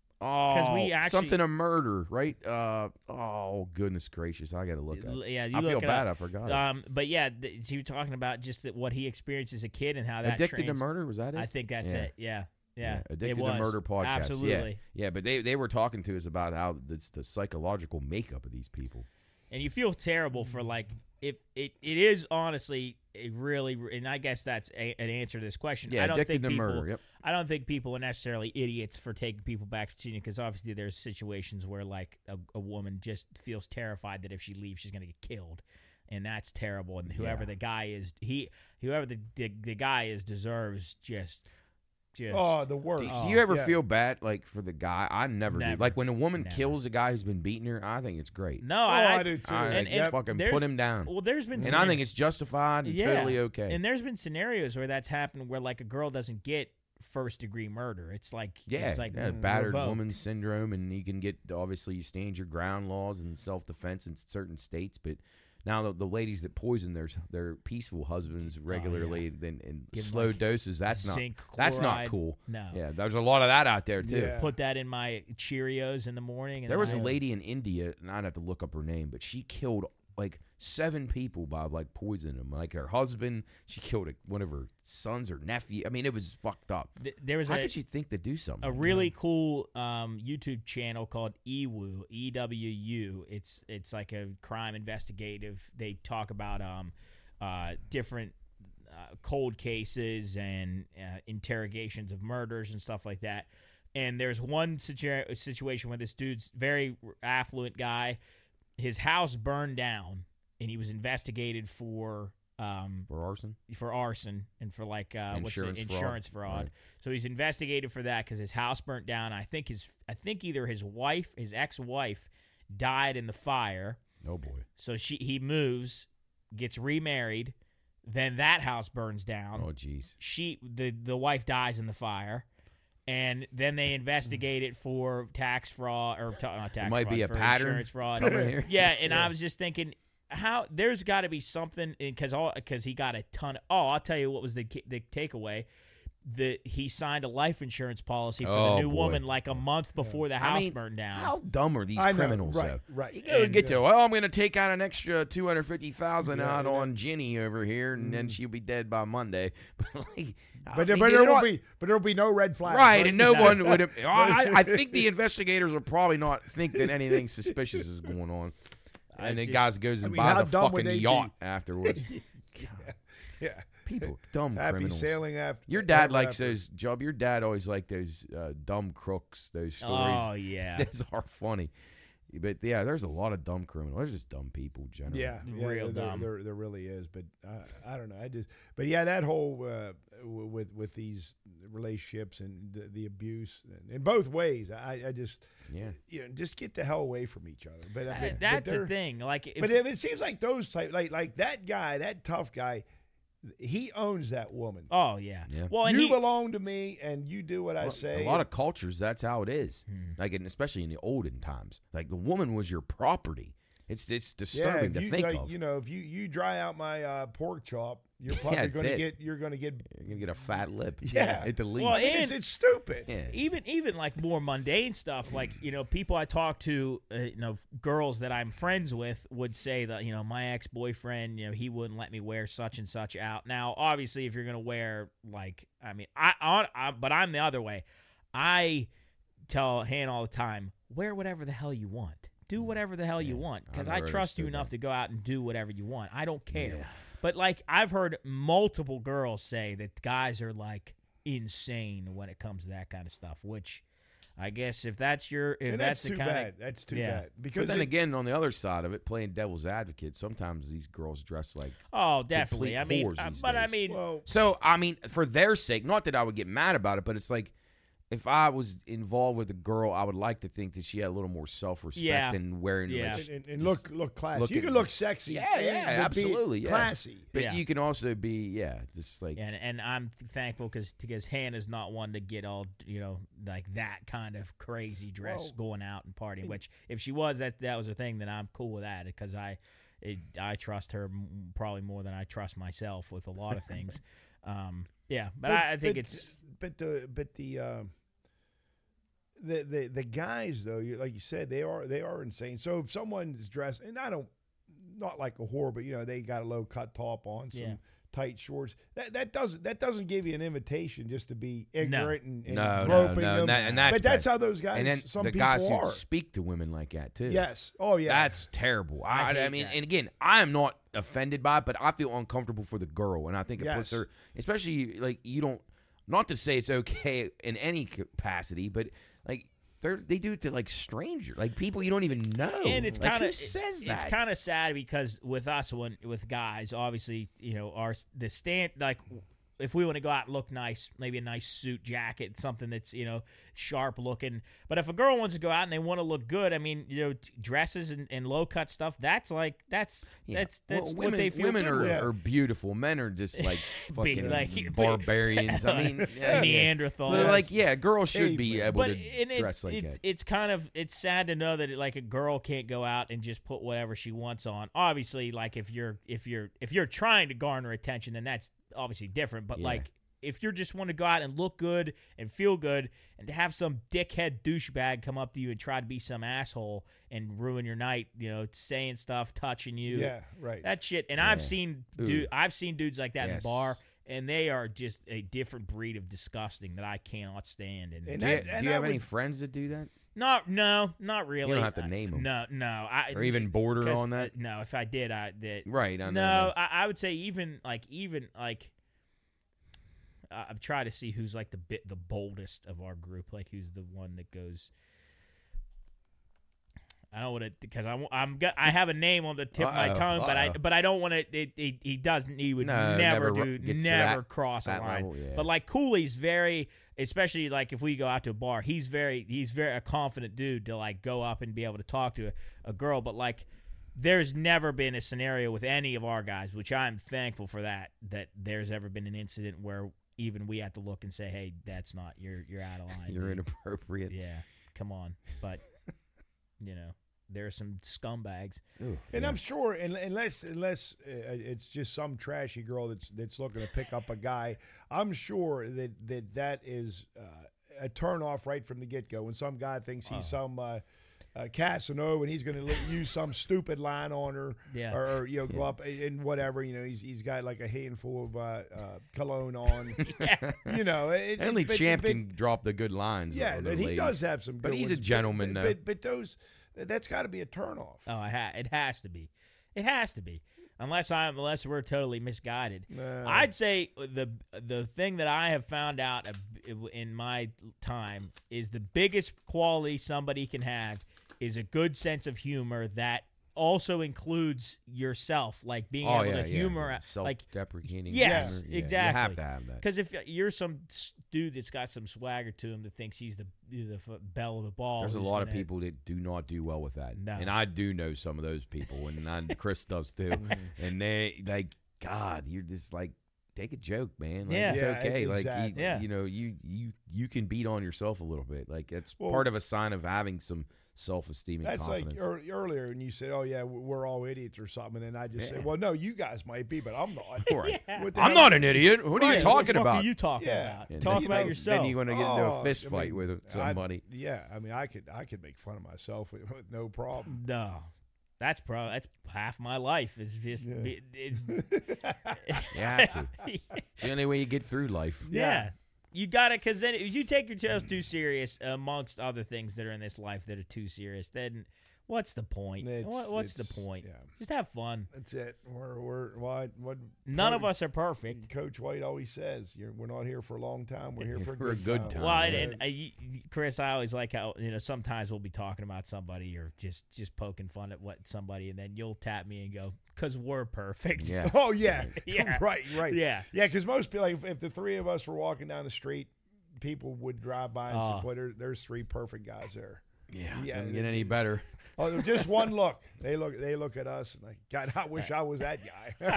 oh, we actually- something a murder, right? Uh, oh goodness gracious, I got to look at. L- it. yeah, you I look feel it bad. up. I forgot. it. Um, but yeah, th- she was talking about just that what he experienced as a kid and how that Addicted to trans- Murder, was that it? I think that's Yeah. it. Yeah, yeah. Addicted it to was. Murder podcast. Absolutely. Yeah, yeah, but they they were talking to us about how it's the psychological makeup of these people. And you feel terrible for like if it, it is honestly a really and I guess that's a, an answer to this question. Yeah, I don't addicted think to people, murder. Yep. I don't think people are necessarily idiots for taking people back to Virginia because obviously there's situations where like a, a woman just feels terrified that if she leaves she's gonna get killed, and that's terrible. And whoever Yeah. the guy is, he whoever the, the the guy is deserves just just Oh, the worst. Do, do Oh, you ever yeah. feel bad like for the guy? I never, Never. do. Like when a woman Never. kills a guy who's been beating her, I think it's great. no. Oh, I, I do too. I And- like, and fucking there's- put him down. Well, there's been And I think it's justified and Yeah. totally okay. And there's been scenarios where that's happened where like a girl doesn't get first degree murder. It's like yeah, it's like yeah, mm, battered revoked. woman syndrome, and you can get obviously you stand your ground laws and self defense in certain states, but. Now the, the ladies that poison their their peaceful husbands regularly in, in Give 'em, slow like, doses, that's not zinc that's not chloride. cool. No. Yeah, there's a lot of that out there too. Yeah. Put that in my Cheerios in the morning. And There was a then I- lady in India, and I'd have to look up her name, but she killed like seven people by like poisoning them. Like her husband, she killed a, one of her sons or nephew. I mean, it was fucked up. th- There was How a, could you think to do something? a like really that? cool um, YouTube channel called E W U, E W U. It's it's like a crime investigative. They talk about um, uh, different uh, cold cases and uh, interrogations of murders and stuff like that. And there's one situa- situation where this dude's very affluent guy, his house burned down, and he was investigated for um, for arson. for arson and for like uh, Insurance what's fraud. it? insurance fraud. Right. So he's investigated for that because his house burnt down. I think his I think either his wife, his ex-wife, died in the fire. Oh boy. So she he moves, gets remarried, then that house burns down. Oh jeez. She the the wife dies in the fire. And then they investigate it for tax fraud or ta- not tax might fraud, be a for pattern insurance fraud. coming here. Yeah, and I was just thinking, how there's got to be something because all because he got a ton. Of, oh, I'll tell you what was the the takeaway. That he signed a life insurance policy for Oh, the new boy. woman like a month before the house I mean, burned down. How dumb are these I know, criminals? right, though? right. You go And, get to, uh, well, I'm going to take out an extra two hundred fifty thousand Yeah, out yeah. on Ginny over here, and then she'll be dead by Monday. But like, I But, mean, but you there know will what? be, but there will be no red flags. Right, and no No. one would have. I, I think the investigators will probably not think that anything suspicious is going on. I And the just- guy goes and I mean, how buys a dumb would fucking they yacht be? afterwards. Yeah. People, dumb Happy criminals. sailing after. Your dad ever likes after. those, Job. Your dad always liked those uh, dumb crooks, those stories. Oh yeah, Those are funny. But yeah, there's a lot of dumb criminals. There's just dumb people generally. Yeah, yeah, Real there, dumb. There, there really is, but I, I don't know. I just, but yeah, that whole uh, w- with with these relationships and the, the abuse and, in both ways, I, I just, Yeah. you know, just get the hell away from each other. But, That- but that's they're- the thing. Like, if, But if it seems like those type, like like that guy, that tough guy, he owns that woman. oh yeah, Yeah. well, and you he, belong to me, and you do what I Well, say. A lot of cultures, that's how it is. Hmm. Like, and especially in the olden times, like the woman was your property. It's it's Yeah, disturbing if to you, think like, of. you know, if you, you dry out my uh, pork chop, you're Yeah, probably that's going to it. get you're going to get You're gonna get a fat lip. Yeah. at the least. Well, it's, And- it's stupid. yeah. even even like more mundane stuff, like you know, people I talk to, uh, you know, girls that I'm friends with would say that you know my ex boyfriend, you know, he wouldn't let me wear such and such out. Now, obviously, if you're gonna wear like, I mean, I, I, I but I'm the other way. I tell Han all the time, wear whatever the hell you want. Do whatever the hell you Yeah, want, I because never I trust you understood enough that. to go out and do whatever you want. I don't care. Yeah. But like I've heard multiple girls say that guys are like insane when it comes to that kind of stuff. Which I guess if that's your if And that's, that's, the too kind bad. of That's too Yeah. bad. Because But then it- again, on the other side of it, playing devil's advocate, sometimes these girls dress like. oh definitely. complete I mean, whores uh, these but I days. mean, well, So I mean, for their sake, not that I would get mad about it, but it's like, if I was involved with a girl, I would like to think that she had a little more self-respect Yeah. than wearing. Yeah. like, and, and, and just- look look classy. look you at- can look sexy. Yeah, and- yeah, but be absolutely, yeah. classy. But Yeah. you can also be, yeah, just like. and and I'm thankful because because Hannah's not one to get all you know like that kind of crazy dress Well, going out and partying. Which if she was that that was a thing, then I'm cool with that because I it, I trust her m- probably more than I trust myself with a lot of things. um, yeah, but, I, I think but, it's but the but the um, the the the guys though, you, like you said, they are they are insane. So if someone's dressed, and I don't, not like a whore, but you know they got a low cut top on, some Yeah. tight shorts. That that doesn't that doesn't give you an invitation just to be No. ignorant and, and No, no, groping no, them. and that- and that's but that's bad. how those guys. and then some the people guys are. who speak to women like that too. Yes. Oh yeah. That's terrible. I I, I, hate mean, that. and again, I am not offended by it, but I feel uncomfortable for the girl, and I think it puts Yes. her, especially like you don't, not to say it's okay in any capacity, but like they they do it to like strangers, like people you don't even know. and it's Like, kind who of says that? it's kind of sad because with us when with guys obviously you know our the stand like if we want to go out and look nice, maybe a nice suit jacket, something that's you know sharp looking. But if a girl wants to go out and they want to look good, I mean you know dresses and, and low cut stuff, that's like that's Yeah. that's that's Well, what women, they feel women good are, with. Yeah. are beautiful. Men are just like fucking like- barbarians. I mean, yeah, yeah. Neanderthals. They're like, yeah, girls should Hey, be man. able but to and it, dress like it, that. it's kind of it's sad to know that like a girl can't go out and just put whatever she wants on. Obviously, like if you're if you're if you're trying to garner attention, then that's obviously different. But Yeah. like if you just want to go out and look good and feel good, and to have some dickhead douchebag come up to you and try to be some asshole and ruin your night, you know, saying stuff, touching you, yeah. Right. that shit. And I've Yeah. seen Ooh. dude, I've seen dudes like that in Yes. the bar. And they are just a different breed of disgusting that I cannot stand. And, And do you, that- do and you I have any would- friends that do that? Not, no, not really. You don't have to Uh, name 'em. No, no. I, Or even border 'cause, on that? uh, no, if I did, I that. Right, I know. No, that's- I, I would say even like even like. Uh, I'm trying to see who's like the bit the boldest of our group, like who's the one that goes. I don't want to because I I'm got, I have a name on the tip of my Uh-oh, tongue, but I uh-oh. but I don't want to. It, it, he doesn't. He would No, never, never do gets to never that- cross a that line. level, yeah. But like Cooley's very, especially like if we go out to a bar, he's very he's very a confident dude to like go up and be able to talk to a, a girl. But like, there's never been a scenario with any of our guys, which I'm thankful for that that there's ever been an incident where even we have to look and say, hey, that's not you're you're out of line. You're dude. inappropriate. Yeah, come on. But you know, there are some scumbags. Ooh, And yeah. I'm sure, un- unless unless uh, it's just some trashy girl that's that's looking to pick up a guy, I'm sure that that that is uh, a turn off right from the get go. When some guy thinks he's some uh, uh, Casanova and he's going to use some stupid line on her, Yeah. or you know, go up and whatever. You know, he's he's got like a handful of uh, uh, cologne on. You know, it, Only but- Champ but- can drop the good lines. Yeah, on the and he ladies. does have some. But good he's a ones, gentleman, but, though. but, but those that's got to be a turn off. Oh, it, ha- it has to be. It has to be. Unless I'm, unless we're totally misguided. No. I'd say the the thing that I have found out in my time is the biggest quality somebody can have is a good sense of humor that also includes yourself, like being Oh, able yeah, to yeah. humor, like self-deprecating. Yes, humor. Yeah, exactly. You have to have that. because if you're some s- dude that's got some swagger to him that thinks he's the the f- belle of the ball, There's a who's lot of gonna- people that do not do well with that, No. and I do know some of those people, and I, Chris does too. Mm-hmm. And they like, God, you're just like, take a joke, man. Like, Yeah. it's Yeah, okay. Like, exactly. you, Yeah. you know, you you you can beat on yourself a little bit. Like, it's Well- part of a sign of having some self-esteem and That's confidence. like ear- earlier when you said, "Oh yeah, we're all idiots" or something, and then I just Yeah. say, "Well, no, you guys might be, but I'm not." Right. What the I'm hell- not an idiot. What are Right. you What talking the fuck about? are you talking Yeah. about? And Talk then, you about know, yourself. Then you're going to get into Oh, a fist I fight mean, with I- somebody. yeah, I mean, I could I could make fun of myself with, with no problem. No, that's pro. That's half my life. Is just Yeah. be- it's, You have to. It's the only way you get through life. yeah. You got it, because then if you take yourself too serious, amongst other things that are in this life that are too serious, then what's the point? It's- What, what's the it's- point? yeah. Just have fun. That's it. We're we're what what None of Coach- us are perfect. Coach White always says, You're, "We're not here for a long time. We're here for a For a good, good time." time. Well, and, yeah. and uh, y- y- Chris, I always like how, you know, sometimes we'll be talking about somebody or just just poking fun at what somebody, and then you'll tap me and go, "Cause we're perfect." Yeah. Oh yeah, Yeah. right, right. Yeah. yeah. Because most people, like, if, if the three of us were walking down the street, people would drive by and Oh. say, "Boy, there, there's three perfect guys there." Yeah. Yeah, Doesn't it- get any better. Oh, just one look. They look. They look at us and like, God, I wish I was that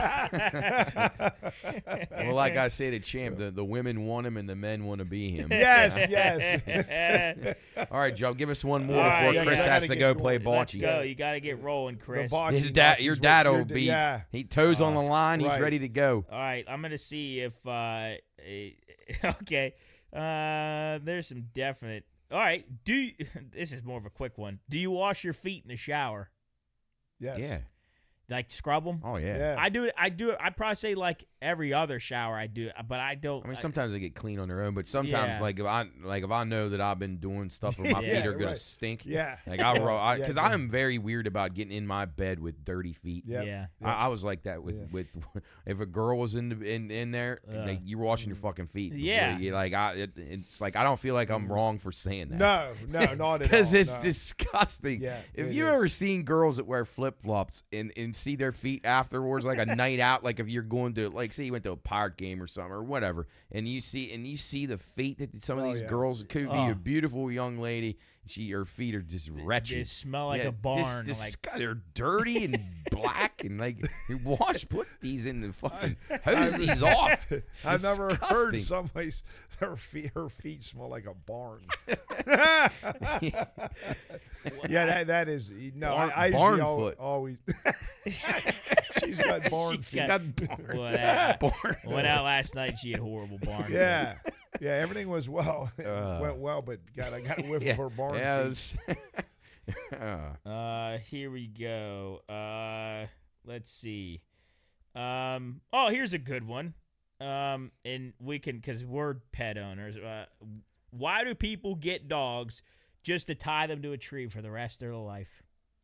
guy. Well, like I say to Champ, the, the women want him and the men want to be him. yes, yes. All right, Joe, give us one more All right, before yeah, Chris yeah, has gotta to get go play going. Let's bocce. go. You got to get rolling, Chris. All bocce His dad, nuts your is what dad will you're- be. Yeah. He toes on the line. He's right. ready to go. right, I'm gonna see if. uh eh, Okay, uh there's some definite. All right, do you, this is more of a quick one. Do you wash your feet in the shower? Yes. Yeah. Like scrub them? Oh yeah. Yeah. I do it. I do it. I probably say like every other shower I do it, but I don't. I mean, I- sometimes they get clean on their own, but sometimes, Yeah. like if I like if I know that I've been doing stuff where my Yeah, feet are gonna right. stink, Yeah. like I Yeah, roll yeah, because yeah. I'm very weird about getting in my bed with dirty feet. Yep. Yeah. I, I was like that with Yeah. with if a girl was in the, in in there, Uh, like, you're washing your fucking feet. before Yeah. you, like I, it, it's like I don't feel like I'm wrong for saying that. No, no, not at all. Because it's no. disgusting. Yeah, if it you is. ever seen girls that wear flip flops and, and see their feet afterwards, like a night out, like if you're going to, like, say you went to a pirate game or something or whatever, and you see and you see the feet that some of Oh, these yeah. girls, it could be Oh. a beautiful young lady, she her feet are just wretched. They smell like Yeah, a barn. Just, like disgu- they're dirty and black and like you wash. Put these in the fucking hose these off. It's I've never heard disgusting. somebody's her feet her feet smell like a barn. yeah, that that is no. Barn- I, I barn usually al- foot. always. She's got barn She's feet. got- Got barn, Well, that- barn went out last night. She had horrible barn. Yeah, yeah. Everything was well, Uh, went well, but God, I got a whiff yeah, of her barn yeah, feet. it's- uh, Uh, here we go. Uh, let's see. Um, oh, here's a good one. Um, and we can, because we're pet owners. Uh, why do people get dogs just to tie them to a tree for the rest of their life?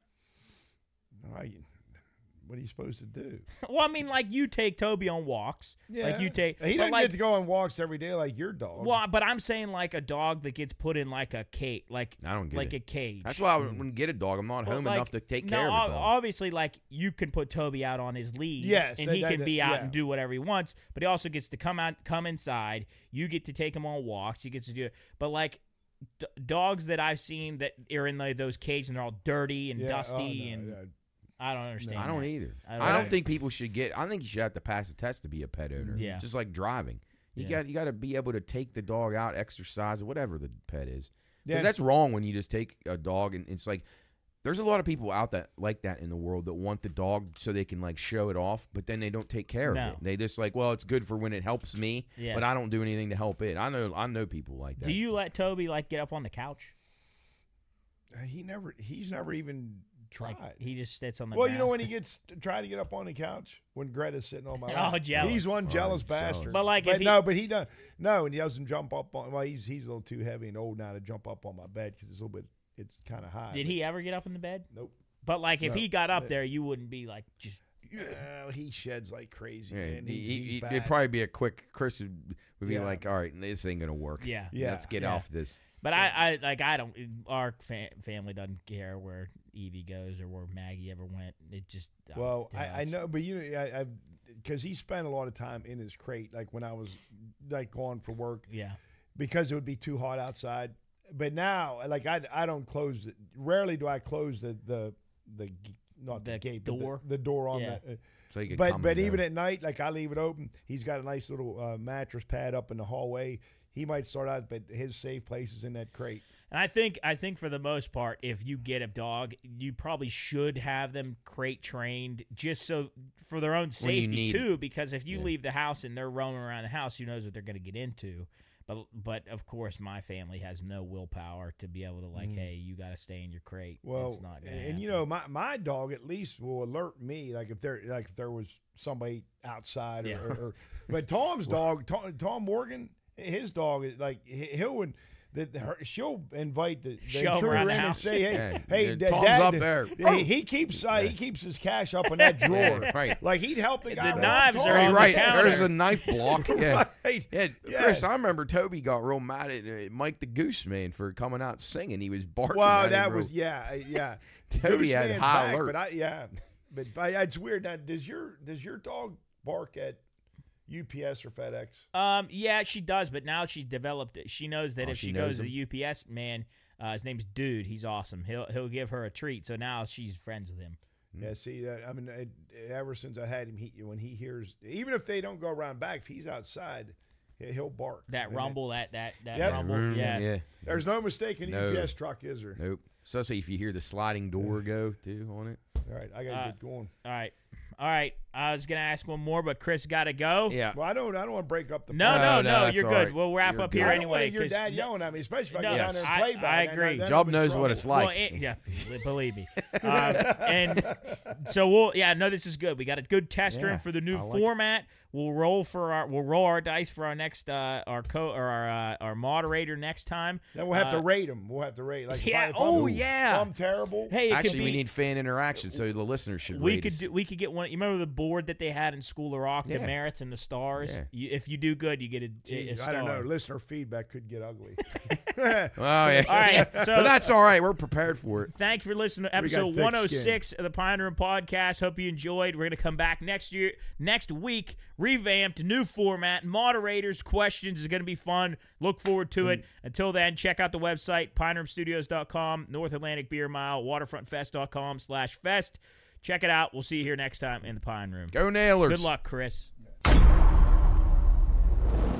I, what are you supposed to do? Well, I mean, like you take Toby on walks. Like you take. He but doesn't like, get to go on walks every day like your dog. Well, but I'm saying like a dog that gets put in like a cage, like I don't get like it. a cage. That's why I wouldn't get a dog. I'm not Well, home like, enough to take no, care of a ob- dog. Obviously, like you can put Toby out on his lead, Yes, and that- he that- can be out yeah. and do whatever he wants. But he also gets to come out, come inside. You get to take him on walks. He gets to do it. But like d- dogs that I've seen that are in like, those cages and they're all dirty and Yeah, dusty, oh, no, and yeah. I don't understand. I don't that. either. I I don't don't, either. think people should get. I think you should have to pass a test to be a pet owner. Yeah. just like driving. You Yeah. got you got to be able to take the dog out, exercise, whatever the pet is. Yeah. Because that's wrong when you just take a dog and it's like there's a lot of people out that like that in the world that want the dog so they can like show it off, but then they don't take care No. of it. They just like, well, it's good for when it helps me, Yeah. but I don't do anything to help it. I know I know people like that. Do you let Toby like get up on the couch? Uh, He never. He's never even tried. Like he just sits on the. well, you know ground? when he gets trying to get up on the couch when Greta's sitting on my Oh, lap. jealous. He's one Oh, jealous jealous. bastard. But, like, if he- no, but he does no, and he doesn't jump up on. Well, he's he's a little too heavy and old now to jump up on my bed because it's a little bit. It's kind of high. Did but- he ever get up in the bed? Nope. But like if No. he got up Yeah. there, you wouldn't be like just. Yeah, he sheds like crazy. Yeah, man. he- He's, he- he's he- bad. it'd probably be a quick. Chris would, would be Yeah. like, "All right, this ain't gonna work. Yeah. Yeah. let's get Yeah. off this." But I, I like I don't. Our fa- family doesn't care where Evie goes or where Maggie ever went. It just uh, Well, to I, I us. know, but you know, I because he spent a lot of time in his crate, like when I was like gone for work, Yeah, because it would be too hot outside. But now, like I, I don't close it. Rarely do I close the the the g- not the, The gate, but door? the, the door on Yeah. that. Uh, So you could but come but and even go. at night, like I leave it open. He's got a nice little uh, mattress pad up in the hallway. He might start out, but his safe place is in that crate. And I think I think for the most part, if you get a dog, you probably should have them crate trained just so for their own safety need- too. Because if you Yeah. leave the house and they're roaming around the house, who knows what they're going to get into. But but of course, my family has no willpower to be able to like, hey, you got to stay in your crate. Well, it's not gonna and happen. you know, my, my dog at least will alert me, like if there like if there was somebody outside, or, Yeah. or, or but Tom's dog, Tom, Tom Morgan, his dog is like he- he'll and the, her, she'll invite the, the Show 'em intruder around in the and house. say, hey, Yeah. hey, Yeah, da- Tom's Dad, up da- there. He, he keeps uh, he keeps his cash up in that drawer, Yeah, right. Like he'd help the guy. The with knives Tom. are on Hey, the right. counter. There's a knife block. Yeah. Right. Yeah, Yeah. Chris, I remember Toby got real mad at uh, Mike the Goose Man for coming out singing. He was barking. Well, at that him was real- yeah, uh, yeah. Toby Goose had Man's high back, alert. But I, yeah, but, but it's weird. Now, does your does your dog bark at U P S or FedEx? Um, yeah, she does, but now she's developed it. She knows that Oh, if she she, knows goes to him? the U P S man, uh, his name's Dude. He's awesome. He'll he'll give her a treat. So now she's friends with him. Yeah, see, uh, I mean, it, ever since I had him, he when he hears, even if they don't go around back, if he's outside, he- he'll bark. I That mean, rumble, that that that Yep. rumble, Mm, yeah. yeah. There's no mistaking No. U P S truck, is there? Nope. Especially if you hear the sliding door go too on it. All right, I gotta Uh, get going. All right, all right. I was gonna ask one more, but Chris got to go. Yeah. Well, I don't, I don't want to break up the. No, No, no, no, no. that's You're all good. right. We'll wrap You're up good. here I don't anyway. want your 'cause- dad yelling at me, especially if I No, get down there and I- play back. I then agree. then Job I'm in knows what trouble. it's like. Well, it, yeah, believe me. Um, and so we'll, yeah, no, this is good. We got a good tester Yeah, in for the new I like it. format. We'll roll for our, we'll roll our dice for our next, uh, our co, or our, uh, our moderator next time. Then we'll have Uh, to rate them. We'll have to rate. Like, if yeah. I, if Oh, I'm, yeah. If I'm terrible. Hey, it could Actually, be, we need fan interaction, so the listeners should. we rate could us. do, we could get one. You remember the board that they had in School of Rock, the Yeah. merits and the stars. Yeah. You, if you do good, you get a, a Jeez, star. I don't know. Listener feedback could get ugly. Oh yeah. All right, so but that's all right. We're prepared for it. thank you for listening to We got episode thick one oh six of the Pine Room Podcast. Hope you enjoyed. We're going to come back next year, next week, revamped, new format, moderators, questions is going to be fun. Look forward to it. Until then, check out the website, pine room studios dot com, North Atlantic Beer Mile, waterfront fest dot com slash fest. Check it out. We'll see you here next time in the Pine Room. Go Nailers. Good luck, Chris.